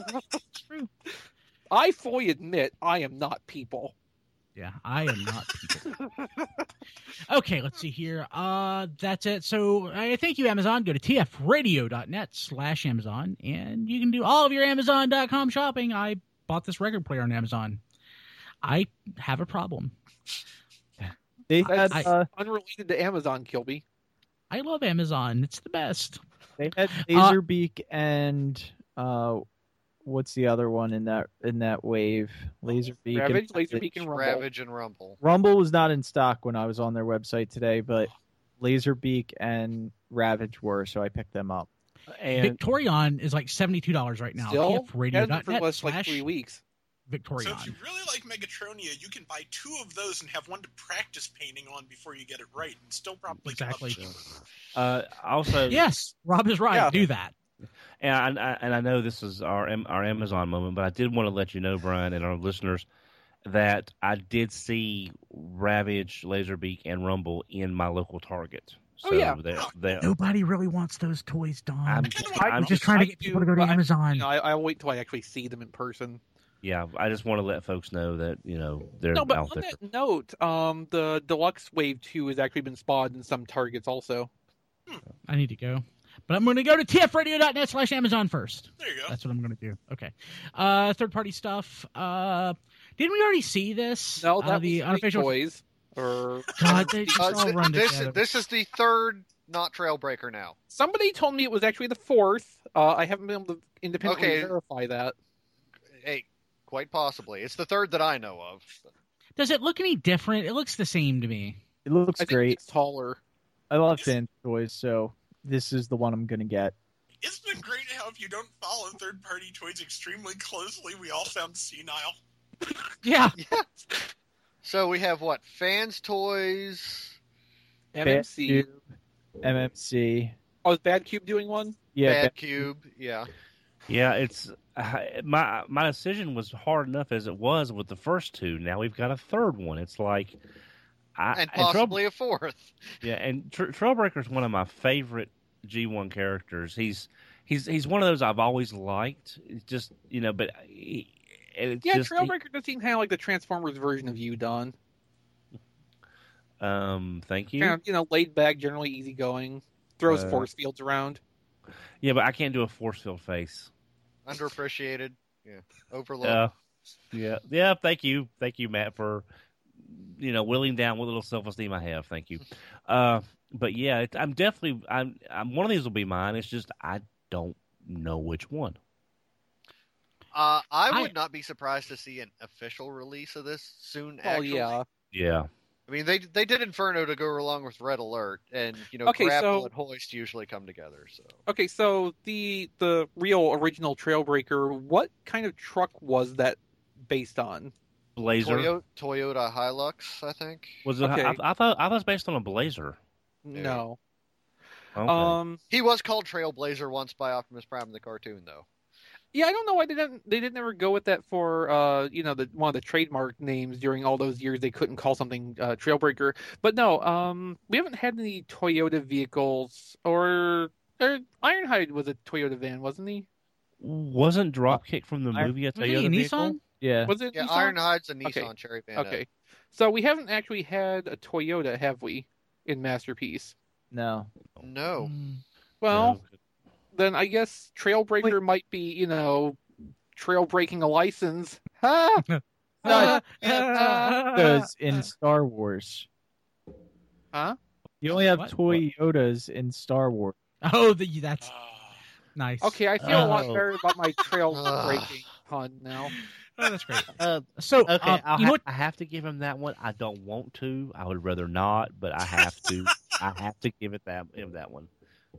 I fully admit I am not people. Yeah, I am not people. Okay, let's see here. Uh, that's it. So uh, thank you, Amazon. Go to tfradio.net slash Amazon, and you can do all of your Amazon dot com shopping. I bought this record player on Amazon. I have a problem. they had, I- uh, Unrelated to Amazon, Kilby. I love Amazon. It's the best. they had Laserbeak and uh, what's the other one in that in that wave? Laserbeak. Ravage, and, Laserbeak, and Rumble. Ravage and Rumble. Rumble was not in stock when I was on their website today, but Laserbeak and Ravage were, so I picked them up. and Victorion is like seventy-two dollars right now. Still, tfradio has been dot for net less like slash three weeks. Victorion. So if you really like Megatronia, you can buy two of those and have one to practice painting on before you get it right, and still probably come up Exactly. cheaper. uh, also Yes, Rob is right. Yeah. Do that. And I, and I know this is our our Amazon moment, but I did want to let you know, Brian, and our listeners, that I did see Ravage, Laserbeak, and Rumble in my local Target. So Oh, yeah. they're, they're, Nobody really wants those toys, Don. I'm, I- I'm I'm just trying to get people to go to but I- Amazon. You know, I, I'll wait till I actually see them in person. yeah. I just want to let folks know that you know they're No, but out on there. that note, um, the Deluxe Wave two has actually been spotted in some Targets also. I need to go. But I'm going to go to tfradio.net slash Amazon first. There you go. That's what I'm going to do. Okay. Uh, third party stuff. Uh, didn't we already see this? No, Uh, that the was Freak unofficial Toys. Or God, they just Uh, all th- run this together. this is the third not Trailbreaker now. somebody told me it was actually the fourth. Uh, I haven't been able to independently Okay. verify that. Hey, quite possibly. It's the third that I know of. Does it look any different? It looks the same to me. It looks I think great. it's taller. I love Fans Toys, so this is the one I'm gonna get. Isn't it great how if you don't follow third-party toys extremely closely, we all sound senile? Yeah. Yeah. So we have what? Fans Toys. M M C. Cube, M M C. Oh, is Bad Cube doing one? Yeah, Bad Cube. Yeah. Yeah, it's uh, my my decision was hard enough as it was with the first two. Now we've got a third one. It's like, I, And Trail- possibly a fourth. yeah, and Tra- Trailbreaker is one of my favorite G one characters. He's he's he's one of those I've always liked. It's just you know, but he, it's Yeah, just, Trailbreaker does seem kind of like the Transformers version of you, Don. he- um, thank you. Kind of, you know, laid back, generally easygoing, throws Uh, force fields around. Yeah, but I can't do a force field face. Underappreciated. Yeah. Overlooked. Uh, yeah, yeah. Thank you, thank you, Matt, for you know willing down what little self esteem I have. Thank you. Uh, but yeah, it, I'm definitely. I'm. I'm. One of these will be mine. It's just I don't know which one. Uh, I I- would not be surprised to see an official release of this soon. Oh, Actually, yeah. Yeah. I mean, they they did Inferno to go along with Red Alert, and you know, Okay, Grapple so- and Hoist usually come together. So Okay, so the the real original Trailbreaker, what kind of truck was that based on? Blazer Toyota, Toyota Hilux, I think. was it? Okay. I, I thought I thought it was based on a Blazer. No. Okay. Um. He was called Trailblazer once by Optimus Prime in the cartoon, though. Yeah, I don't know why they didn't they didn't ever go with that for uh you know the one of the trademark names during all those years they couldn't call something uh, Trailbreaker. But no, um we haven't had any Toyota vehicles or or Ironhide was a Toyota van, wasn't he? Wasn't Dropkick from the I- movie a Was he a Toyota vehicle? Nissan? yeah. Was it Yeah, Nissan? Ironhide's a Nissan Okay. Cherry Bandit. Okay. So we haven't actually had a Toyota, have we, in Masterpiece? No. No. Mm. Well, No. then I guess Trailbreaker might be, you know, trail breaking a license. Ha! No, Uh, Toyotas in Star Wars. Huh? You only have What? Toyotas in Star Wars. Oh, the, that's Ah. nice. Okay, I feel a lot Oh. better about my trail Ugh. breaking pun now. Oh, that's great. Uh, So, okay, um, I'll you know ha- what? I have to give him that one. I don't want to. I would rather not, but I have to. I have to give it that him that one.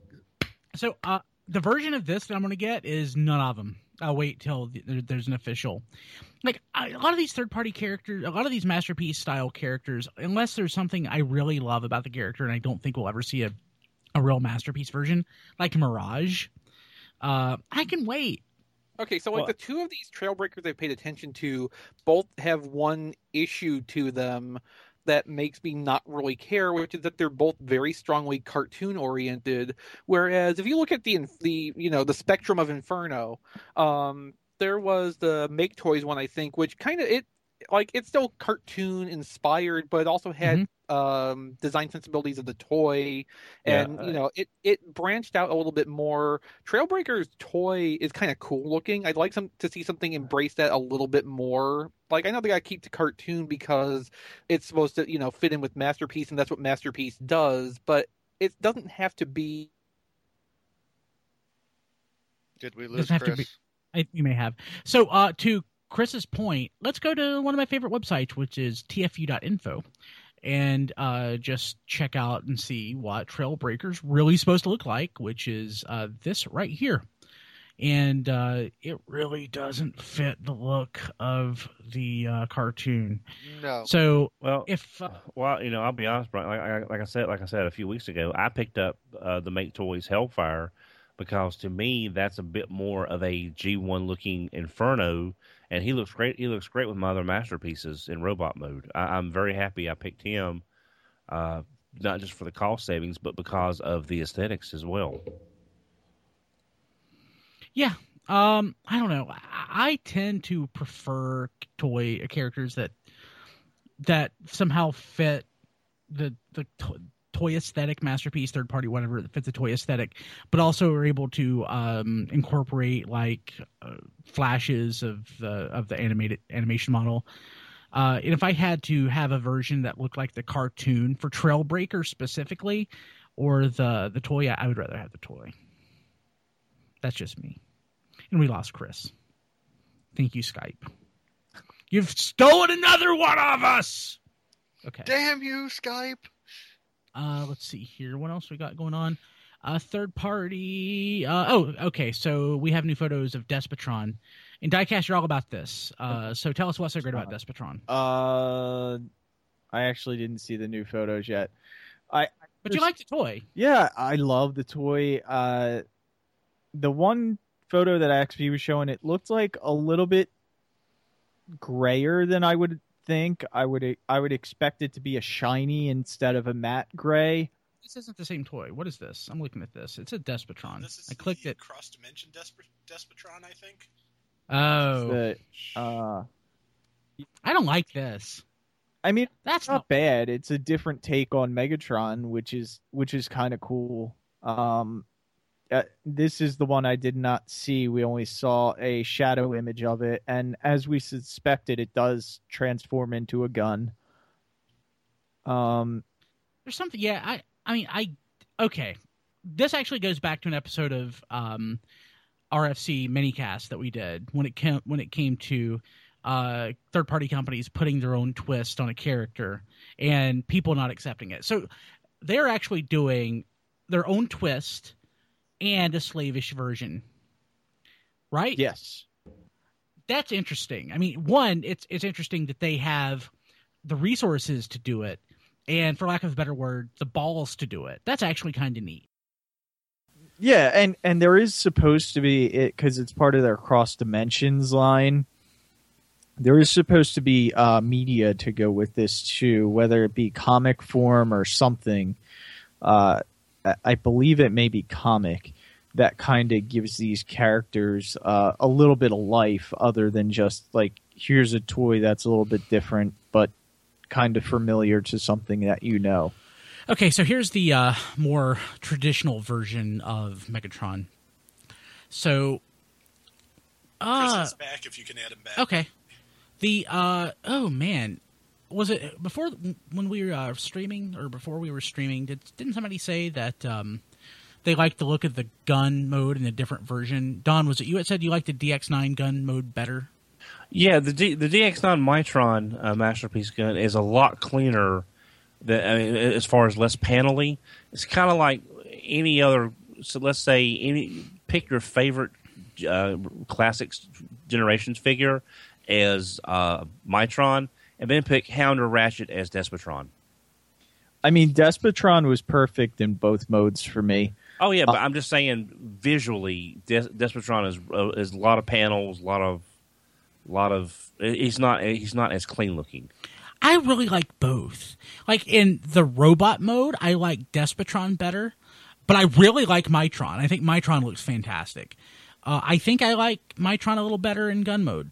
So, uh, the version of this that I'm going to get is none of them. I'll wait till th- there, there's an official. Like I, a lot of these third-party characters, a lot of these masterpiece style characters, unless there's something I really love about the character, and I don't think we'll ever see a, a real masterpiece version, like Mirage, uh, I can wait. Okay, so like Well- the two of these Trailbreakers I've paid attention to both have one issue to them that makes me not really care, which is that they're both very strongly cartoon oriented. Whereas if you look at the the you know the spectrum of Inferno, um, there was the Make Toys one I think, which kind of it like it's still cartoon inspired, but it also had um, design sensibilities of the toy, and Yeah, you know it it branched out a little bit more. Trailbreaker's toy is kind of cool looking. I'd like some to see something embrace that a little bit more. Like I know they got to keep the cartoon because it's supposed to you know fit in with Masterpiece, and that's what Masterpiece does. But it doesn't have to be. Did we lose Doesn't have to Chris? be- I, you may have. So, uh, to Chris's point, let's go to one of my favorite websites, which is T F U dot info, and uh, just check out and see what Trailbreaker's really supposed to look like, which is uh, this right here. And uh, it really doesn't fit the look of the uh, cartoon. No. So, Well, if uh, well, you know, I'll be honest, Brian. Like, I- like I said, like I said a few weeks ago, I picked up uh, the Make Toys Hellfire because to me that's a bit more of a G one looking Inferno, and he looks great. He looks great with my other masterpieces in robot mode. I, I'm very happy I picked him, uh, not just for the cost savings, but because of the aesthetics as well. Yeah, um, I don't know. I, I tend to prefer toy characters that that somehow fit the the to- toy aesthetic, masterpiece, third party, whatever that fits the toy aesthetic, but also are able to um, incorporate like uh, flashes of the of the animated animation model. Uh, and if I had to have a version that looked like the cartoon for Trailbreaker specifically, or the the toy, I would rather have the toy. That's just me. And we lost Chris. Thank you, Skype. You've stolen another one of us! Okay. Damn you, Skype! Uh, let's see here. What else we got going on? Uh, third party. Uh, oh, okay. So we have new photos of Despotron. And Diecast, you're all about this. Uh, so tell us what's so great about Despotron. Uh, I actually didn't see the new photos yet. I But you like the toy. Yeah, I love the toy. Uh, the one photo that X P was showing, it looked like a little bit grayer than I would think. I would I would expect it to be a shiny instead of a matte gray. This isn't the same toy. What is this? I'm looking at this. It's a Despotron. This is I clicked the it. Cross Dimension Desp- Despotron, I think. Oh, The, uh, I don't like this. I mean, That's it's not not. bad. It's a different take on Megatron, which is which is kind of cool. Um, uh, this is the one I did not see. We only saw a shadow image of it, and as we suspected, it does transform into a gun. Um, There's something. Yeah, I. I mean, I. Okay, this actually goes back to an episode of um, R F C minicast that we did when it came when it came to uh, third party companies putting their own twist on a character and people not accepting it. So they're actually doing their own twist and a slavish version, right? yes. That's interesting. I mean, one, it's it's interesting that they have the resources to do it, and for lack of a better word, the balls to do it. That's actually kind of neat. Yeah, and, and there is supposed to be, it because it's part of their Cross Dimensions line, there is supposed to be uh, media to go with this too, whether it be comic form or something. Uh, I- I believe it may be comic that kind of gives these characters uh, a little bit of life other than just like, here's a toy that's a little bit different, but kind of familiar to something that you know. Okay, so here's the uh, more traditional version of Megatron. So, uh, Chris is back if you can add him back. okay. The, uh, oh man, was it before, when we were uh, streaming, or before we were streaming, did, didn't somebody say that um, they liked the look of the gun mode in a different version? Don, was it you that said you liked the D X nine gun mode better? Yeah, the D, the D X nine Mitron uh, Masterpiece gun is a lot cleaner. Than, I mean, as far as less panely, it's kind of like any other. So let's say any pick your favorite uh, classics generations figure as uh, Mitron, and then pick Hound or Ratchet as Despotron. I mean, Despotron was perfect in both modes for me. Oh yeah, but I'm just saying visually, Des- Despotron is uh, is a lot of panels, a lot of, lot of. He's not he's not as clean looking. I really like both. Like in the robot mode, I like Despotron better, but I really like Mitron. I think Mitron looks fantastic. Uh, I think I like Mitron a little better in gun mode.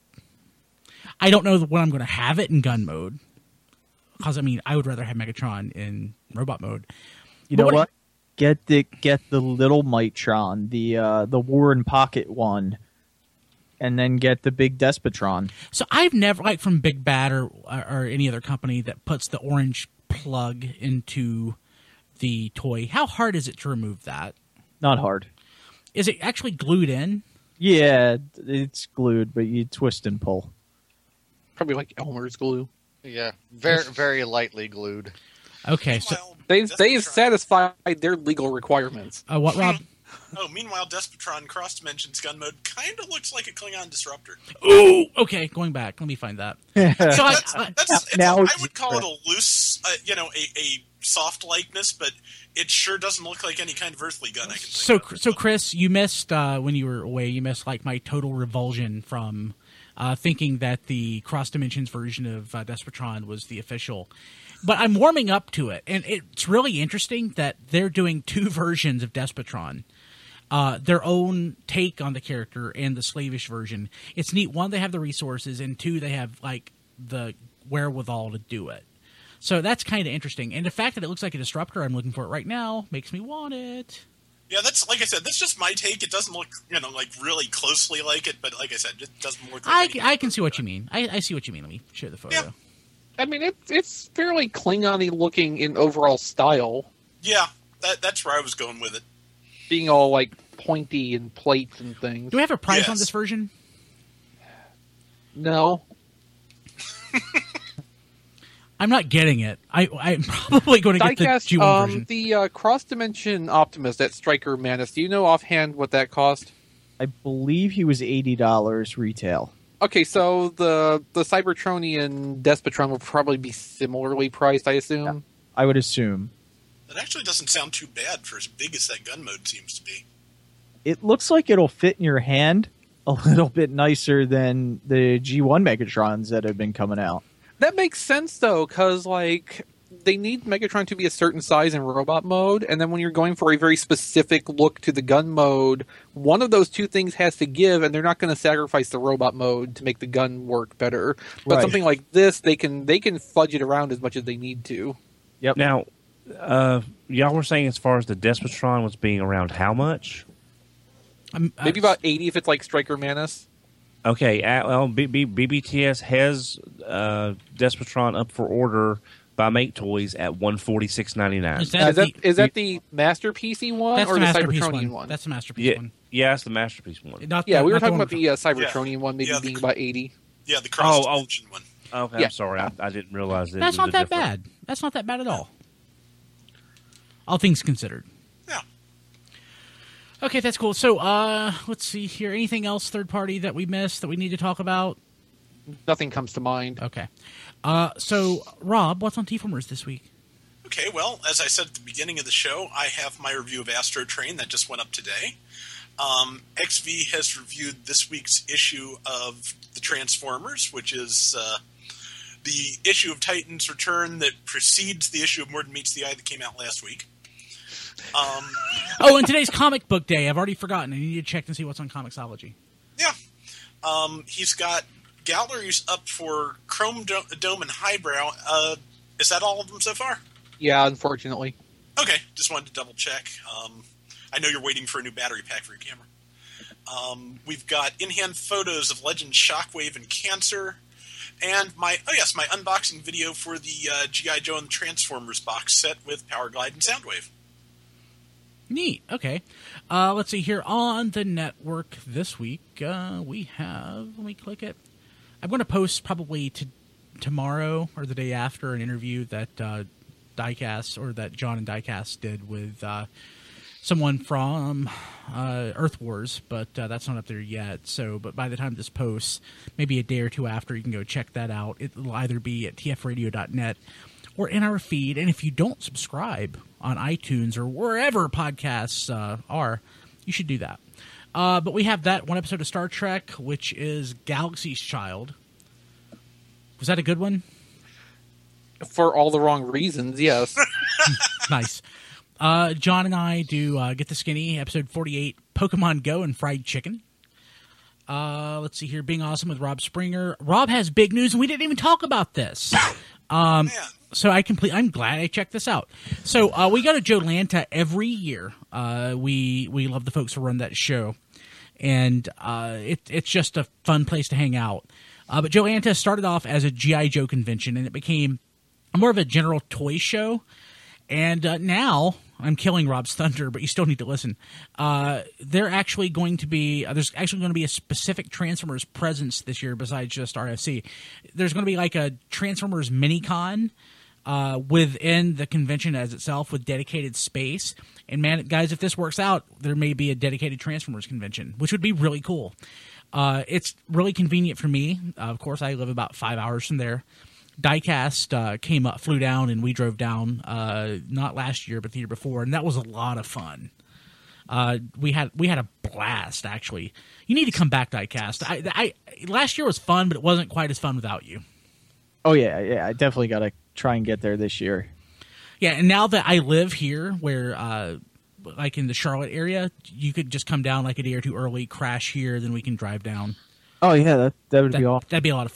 I don't know when I'm going to have it in gun mode, because I mean, I would rather have Megatron in robot mode. You But know what- what? Get the get the little Mitron, the uh, the Warren Pocket one, and then get the big Despotron. So I've never, like from Big Bad or or any other company that puts the orange plug into the toy. How hard is it to remove that? Not hard. Is it actually glued in? Yeah, it's glued, but you twist and pull. Probably like Elmer's glue. Yeah, very very lightly glued. Okay, so Meanwhile, They they Despotron- satisfied their legal requirements. uh, what, Rob? Oh, meanwhile, Despotron Cross Dimensions gun mode kind of looks like a Klingon disruptor. Ooh, okay, going back. Let me find that. So I, That's, I, that's it's now a, I it's would call it a loose, uh, you know, a, a soft likeness, but it sure doesn't look like any kind of earthly gun I can think so of. so Chris, you missed uh, when you were away. You missed like my total revulsion from uh, thinking that the Cross Dimensions version of uh, Despotron was the official. But I'm warming up to it, and it's really interesting that they're doing two versions of Despotron. Uh, their own take on the character and the slavish version. It's neat. One, they have the resources, and two, they have like the wherewithal to do it. So that's kind of interesting. And the fact that it looks like a disruptor, I'm looking for it right now, makes me want it. Yeah, that's like I said. That's just my take. It doesn't look, you know, like really closely like it, but like I said, it doesn't look. Like I, anything I can see what else. you mean. I, I see what you mean. Let me share the photo. Yeah. I mean, it's it's fairly Klingon-y looking in overall style, Yeah, that, that's where I was going with it. being all like pointy and plates and things. Do we have a price on Yes. this version? No, I'm not getting it. I, I'm probably going to get the diecast. G one Um, version. the uh, cross dimension Optimus, that Striker Manus. Do you know offhand what that cost? I believe he was eighty dollars retail. Okay, so the the Cybertronian Despotron will probably be similarly priced, I assume. I would assume. That actually doesn't sound too bad for as big as that gun mode seems to be. It looks like it'll fit in your hand a little bit nicer than the G one Megatrons that have been coming out. That makes sense though, because like they need Megatron to be a certain size in robot mode, and then when you're going for a very specific look to the gun mode, one of those two things has to give, and they're not going to sacrifice the robot mode to make the gun work better. But Right. something like this, they can they can fudge it around as much as they need to. Yep. Now, uh, y'all were saying as far as the Despotron was being around how much? I'm, Maybe uh, about eighty if it's like Striker Manus. Okay, uh, well, B- B- BBTS has uh, Despotron up for order by Make Toys at one forty six ninety nine. Is Uh, that, is that the, is that the masterpiecey one that's or the the, masterpiece Cybertronian one. one? That's the masterpiece Yeah, one. yeah, it's the masterpiece one. Not Yeah, the, we were not the talking one about the uh, Cybertronian Yeah. one, maybe Yeah, the being cr- about eighty. Yeah, the cross Oh, oh. dimension one. Okay, Yeah. I'm sorry, I, I didn't realize that. That's it was not a that different- bad. That's not that bad at all. All things considered. Yeah. Okay, that's cool. So, uh, let's see here. Anything else third party that we missed that we need to talk about? Nothing comes to mind. Okay. Uh, so Rob, what's on T-Formers this week? Okay, well, as I said at the beginning of the show, I have my review of Astro Train that just went up today. Um, X V has reviewed this week's issue of the Transformers, which is uh, the issue of Titan's Return that precedes the issue of More Than Meets the Eye that came out last week. Um, Oh, and today's comic book day. I've already forgotten. I need to check and see what's on Comixology. yeah, um, he's got galleries up for Chrome Do- Dome and Highbrow. Uh, is that all of them so far? Yeah, unfortunately. Okay, just wanted to double check. Um, I know you're waiting for a new battery pack for your camera. Um, we've got in-hand photos of Legend Shockwave and Cancer, and my oh yes, my unboxing video for the uh, G I. Joe and the Transformers box set with Power Glide and Soundwave. Neat. Okay. Uh, let's see here on the network this week. Uh, we have. Let me click it. I'm going to post probably to tomorrow or the day after an interview that uh, Diecast or that John and Diecast did with uh, someone from uh, Earth Wars, but uh, that's not up there yet. So, but by the time this posts, maybe a day or two after, you can go check that out. It will either be at t f radio dot net or in our feed. And if you don't subscribe on iTunes or wherever podcasts uh, are, you should do that. Uh, but we have that one episode of Star Trek, which is Galaxy's Child. Was that a good one? For all the wrong reasons, yes. Nice. Uh, John and I do uh, Get the Skinny, episode forty-eight, Pokemon Go and Fried Chicken. Uh, let's see here, Being Awesome with Rob Springer. Rob has big news, and we didn't even talk about this. Um, Man, so I complete. I'm glad I checked this out. So uh, we go to Joe Lanta every year. Uh, we we love the folks who run that show, and uh, it, it's just a fun place to hang out. Uh, but Joe Lanta started off as a G I. Joe convention, and it became more of a general toy show. And uh, now I'm killing Rob's thunder, but you still need to listen. Uh, they're actually going to be uh, there's actually going to be a specific Transformers presence this year besides just R F C. There's going to be like a Transformers mini con uh, within the convention as itself with dedicated space. And man, guys, if this works out, there may be a dedicated Transformers convention, which would be really cool. Uh, it's really convenient for me. Uh, of course, I live about five hours from there. Diecast uh, came up, flew down, and we drove down. Uh, not last year, but the year before, and that was a lot of fun. Uh, we had we had a blast. Actually, you need to come back, Diecast. I, I last year was fun, but it wasn't quite as fun without you. Oh yeah, yeah. I definitely got to try and get there this year. Yeah, and now that I live here, where uh, like in the Charlotte area, you could just come down like a day or two early, crash here, then we can drive down. Oh yeah, that that would That, be awesome. That'd be a lot of fun.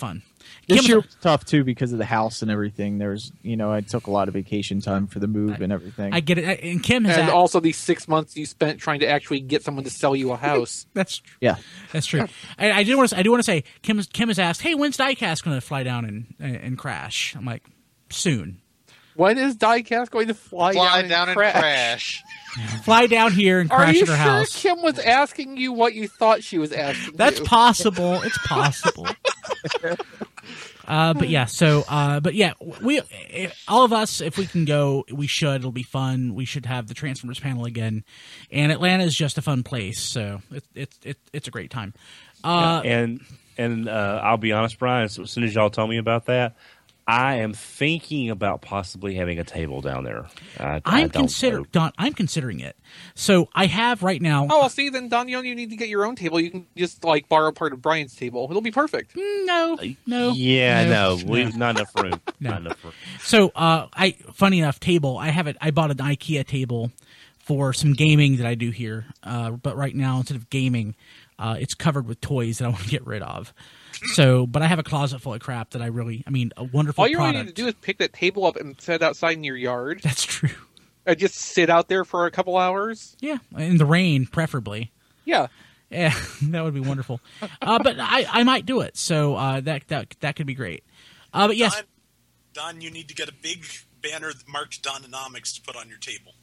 This Kim's- year was tough too because of the house and everything. There's, you know, I took a lot of vacation time for the move and everything. I get it. And Kim has And a- also these six months you spent trying to actually get someone to sell you a house. That's true. Yeah. That's true. I, I do want to. I do want to say Kim. has- Kim has asked, "Hey, when's Diecast going to fly down and and crash?" I'm like, soon. When is Diecast going to fly, Fly down, down and and crash? crash. Fly down here and Are crash you at her sure house. Kim was asking you what you thought she was asking That's you? possible. It's possible. uh, but yeah, so uh, but yeah, we all of us, if we can go, we should. It'll be fun. We should have the Transformers panel again, and Atlanta is just a fun place, so it's it's it, it's a great time. Uh, and and uh, I'll be honest, Brian. So as soon as y'all tell me about that, I am thinking about possibly having a table down there. I, I I'm don't consider know. Don. I'm considering it. So I have right now. Oh, well, see, then Don, you don't even need to get your own table. You can just like borrow part of Brian's table. It'll be perfect. No, no. Yeah, no, no, we not enough room. No. Not enough room. So, uh, I funny enough, table. I have it. I bought an IKEA table for some gaming that I do here. Uh, but right now, instead of gaming, uh, it's covered with toys that I want to get rid of. So, but I have a closet full of crap that I really. I mean, a wonderful All you really product. need to do is pick that table up and set it outside in your yard. That's true. And just sit out there for a couple hours. Yeah, in the rain, preferably. Yeah. Yeah, that would be wonderful. Uh, but I, I might do it. So uh, that that that could be great. Uh, but yes, Don, Don, you need to get a big banner marked Dononomics to put on your table.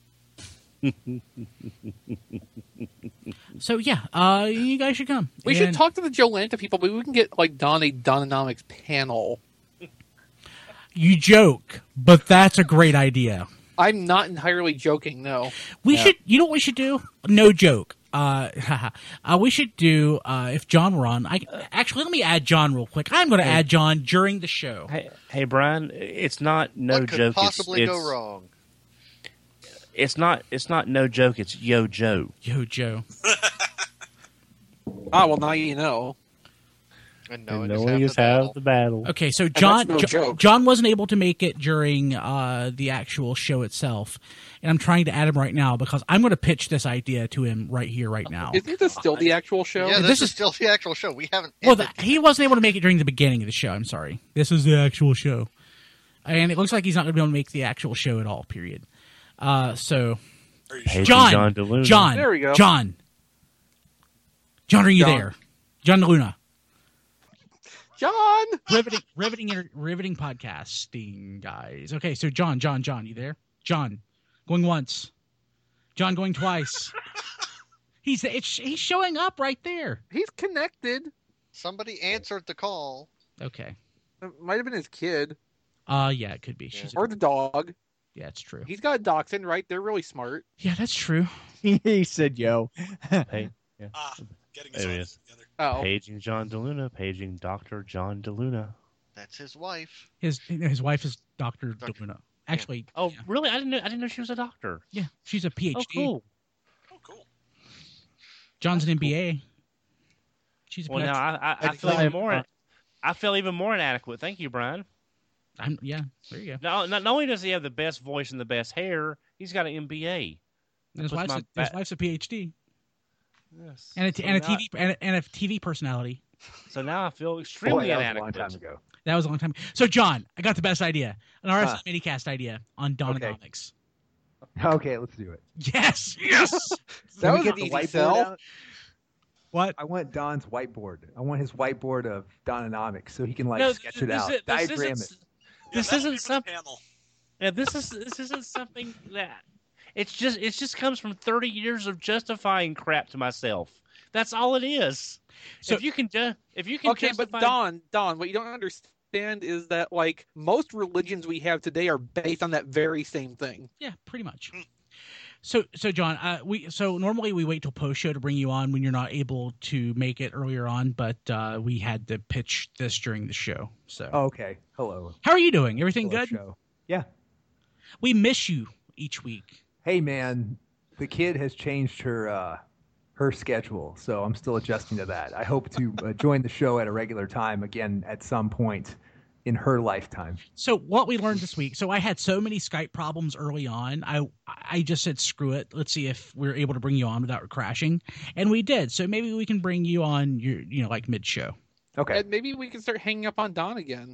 so yeah, uh, you guys should come. We And should talk to the Jolanta people, but we can get like Don a Dononomics panel. You joke, but that's a great idea. I'm not entirely joking, no. We Yeah. should. You know what we should do? No joke. Uh, uh, we should do uh, if John were on. I actually let me add John real quick. I'm going to add John during the show. Hey, hey, Brian. It's not no what could joke. possibly it's, go it's, wrong? It's not. It's not no joke. It's Yo Joe. Yo, Joe. Ah, well, now you know. And knowing, And is knowing half is the half battle. the battle. Okay, so John that's no Jo- joke. John wasn't able to make it during uh, the actual show itself, and I'm trying to add him right now because I'm going to pitch this idea to him right here, right now. Isn't this still the actual show? Yeah, this, this is is- still the actual show. We haven't. Well, ended. the, he wasn't able to make it during the beginning of the show. I'm sorry. This is the actual show, and it looks like he's not going to be able to make the actual show at all. Period. Uh, so, Are you Paging sure? John, John DeLuna. John, There we go. John, John, are you John. there? John DeLuna. John! riveting, riveting, inter- riveting podcasting, guys. Okay, so John, John, John, you there? John, going once. John, going twice. he's it's, he's showing up right there. He's connected. Somebody answered the call. Okay. It might have been his kid. Uh, yeah, it could be. She's Or the dog. yeah, it's true. He's got a dachshund, right? They're really smart. Yeah, that's true. he said, "Yo." Hey, Ah, getting his There he life is. together. Oh. paging John DeLuna. Paging Doctor John DeLuna. That's his wife. His his wife is Doctor Doctor- DeLuna. Actually, Oh, yeah, really? I didn't know. I didn't know she was a doctor. yeah, she's a PhD. Oh, cool. Oh, cool. John's an M B A. She's a Well, now PhD. I, I, I Next feel even time, more. uh, I feel even more inadequate. Thank you, Brian. I'm, yeah, there you go. Not, not only does he have the best voice and the best hair, he's got an M B A. And his puts wife's my a, his back- wife's a PhD Yes. and a, t- So and a now- T V and a, and a T V personality. So now I feel extremely Boy, that was a inadequate. long time ago. That was a long time. So, John, I got the best idea. An R S Huh. minicast idea on Dononomics. Okay, let's do it. Yes, yes. That Can we was get an the easy whiteboard sell. out? What? I want Don's whiteboard. I want his whiteboard of Dononomics so he can like No, sketch this, it out, this, this diagram isn't, it. Yeah, This that'll isn't be for the something. panel. Yeah, this is this isn't something that. It's just it just comes from thirty years of justifying crap to myself. That's all it is. So- if you can ju- if you can Okay, but justify, Don, Don, what you don't understand is that like most religions we have today are based on that very same thing. Yeah, pretty much. So, so John, uh, we so normally we wait till post show to bring you on when you're not able to make it earlier on, but uh, we had to pitch this during the show. So, Oh, okay. Hello. how are you doing? Everything Hello, good? show. Yeah. We miss you each week. Hey man, the kid has changed her uh, her schedule, so I'm still adjusting to that. I hope to uh, join the show at a regular time again at some point in her lifetime. So what we learned this week. So I had so many Skype problems early on. I I just said screw it. Let's see if we're able to bring you on without crashing, and we did. So maybe we can bring you on. Your you know like mid show. Okay. And maybe we can start hanging up on Don again.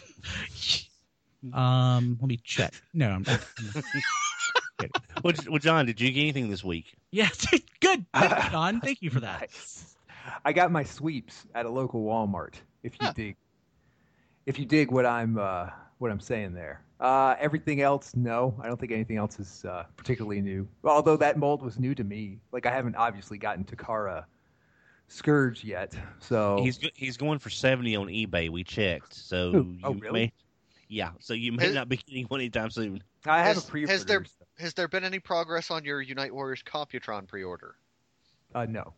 Um, let me check. No, I'm not. Well, well, John, did you get anything this week? Yeah, good. Thank you, Don. Thank you for that. Nice. I got my sweeps at a local Walmart. If you Huh. dig, if you dig what I'm uh, what I'm saying there. Uh, everything else, no. I don't think anything else is uh, particularly new. Although that mold was new to me. Like I haven't obviously gotten Takara Scourge yet. So He's go- he's going for seventy on eBay. We checked, so Ooh, you oh, really? may, yeah. So you may Has- not be getting one anytime soon. I have Has- a pre-order. has there- Has there been any progress on your Unite Warriors Computron pre-order? Uh, no.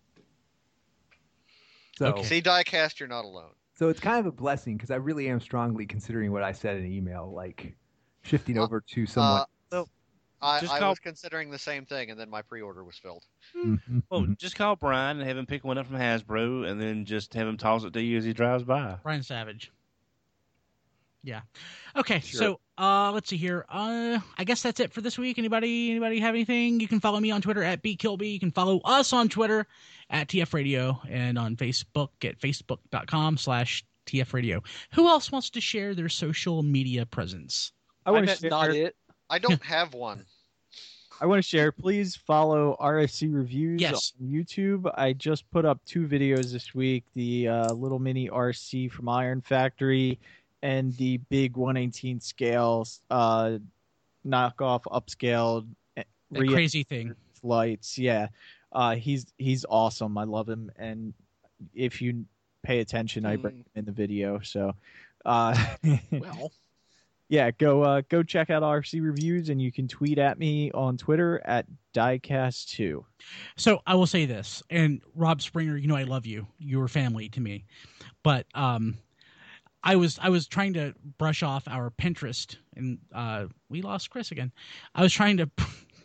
So, Okay. See, Diecast, you're not alone. so it's kind of a blessing because I really am strongly considering what I said in email, like shifting Uh, over to someone. Uh, I, Just I call- was considering the same thing, and then my pre-order was filled. Mhm, Well, mhm. just call Brian and have him pick one up from Hasbro, and then just have him toss it to you as he drives by. Brian Savage. Yeah. Okay, Sure. so uh let's see here. Uh I guess that's it for this week. Anybody anybody have anything? You can follow me on Twitter at BKilby. You can follow us on Twitter at T F Radio and on Facebook at facebook.com slash TF Radio. Who else wants to share their social media presence? I I want to meant share. not it. I don't have one. I want to share. Please follow R S C Reviews Yes. on YouTube. I just put up two videos this week: the uh, little mini R C from Iron Factory and the big one eighteenth scale uh, knockoff upscaled That re- crazy thing. lights. Yeah, uh, he's he's awesome. I love him, and if you pay attention, I bring Hmm. him in the video. So, uh, Well, yeah, go uh, go check out R C Reviews, and you can tweet at me on Twitter at diecast two. So I will say this, and Rob Springer, you know I love you. You're family to me. But um I was I was trying to brush off our Pinterest, and uh, we lost Chris again. I was trying to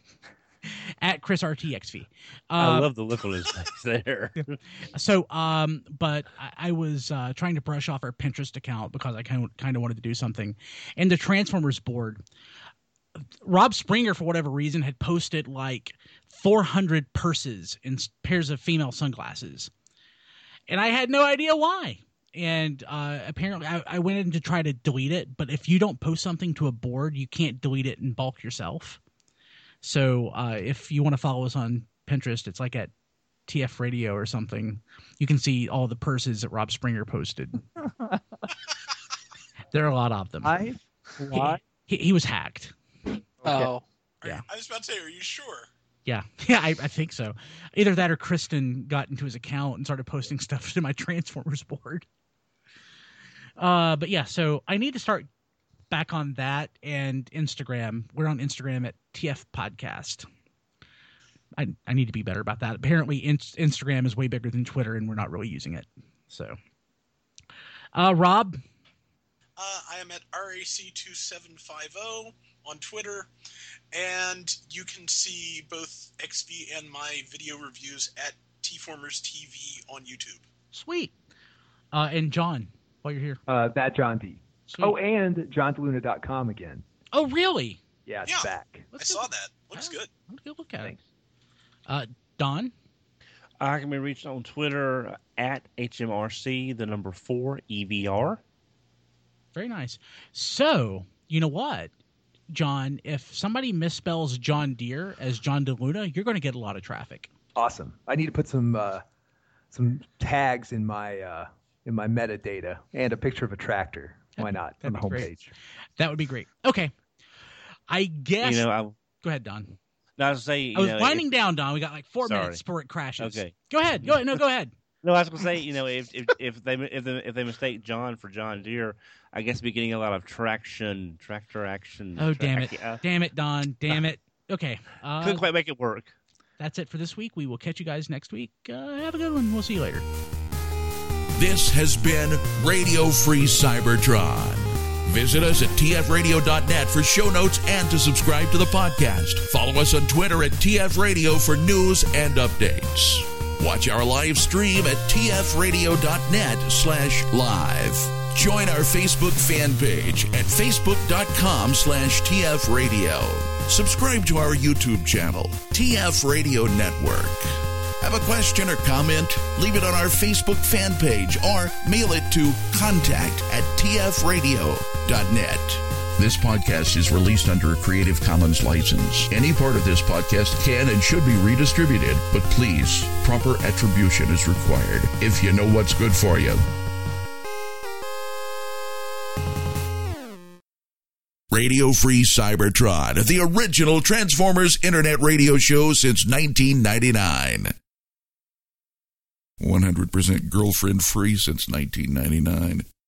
at Chris R T X V. I Uh, love the look on his face there. so, um, but I, I was uh, trying to brush off our Pinterest account because I kind of kind of wanted to do something, and the Transformers board. Rob Springer, for whatever reason, had posted like four hundred purses and s- pairs of female sunglasses, and I had no idea why. And uh, apparently, I, I went in to try to delete it, but if you don't post something to a board, you can't delete it in bulk yourself. So uh, if you want to follow us on Pinterest, it's like at T F Radio or something. You can see all the purses that Rob Springer posted. There are a lot of them. I he, he, he was hacked. oh, Are- Yeah. I was about to say, are you sure? Yeah, yeah, I, I think so. Either that or Kristen got into his account and started posting stuff to my Transformers board. Uh, but yeah, so I need to start back on that and Instagram. We're on Instagram at T F Podcast. I I need to be better about that. Apparently, in, Instagram is way bigger than Twitter, and we're not really using it. So, uh, Rob, Uh, I am at R A C two seven five zero on Twitter, and you can see both X V and my video reviews at T-Formers T V on YouTube. sweet. Uh, and John, while you're here. Uh, that John D. Sweet. Oh, and john deluna dot com again. Oh, really? Yeah, it's Yeah. back. Let's I go- saw that. Looks Oh. good. Let's go look at Thanks. it. Uh, Don? I can be reached on Twitter at H M R C, the number four, E V R. Very nice. So, you know what, John? If somebody misspells John Deere as John DeLuna, you're going to get a lot of traffic. Awesome. I need to put some uh, some tags in my uh, in my metadata and a picture of a tractor. Why not on that'd the be great. homepage? That would be great. Okay. I guess. You know, I, Go ahead, Don. I was say, you I was know, winding if- down, Don. We got like four Sorry. minutes before it crashes. Okay. Go ahead. Go ahead. No, go ahead. No, I was gonna say, you know, if if, if they if they if they mistake John for John Deere, I guess we're getting a lot of traction, tractor action. Oh, tra- damn it. uh, Damn it, Don. Damn it. Okay. Uh, couldn't quite make it work. that's it for this week. We will catch you guys next week. Uh, have a good one. We'll see you later. This has been Radio Free Cybertron. Visit us at T F radio dot net for show notes and to subscribe to the podcast. Follow us on Twitter at T F Radio for news and updates. Watch our live stream at T F radio dot net slash live. Join our Facebook fan page at facebook dot com slash T F radio. Subscribe to our YouTube channel, T F Radio Network. Have a question or comment? Leave it on our Facebook fan page or mail it to contact at t f radio dot net. This podcast is released under a Creative Commons license. Any part of this podcast can and should be redistributed, but please, proper attribution is required if you know what's good for you. Radio Free Cybertron, the original Transformers Internet radio show since nineteen ninety-nine. one hundred percent girlfriend free since nineteen ninety-nine.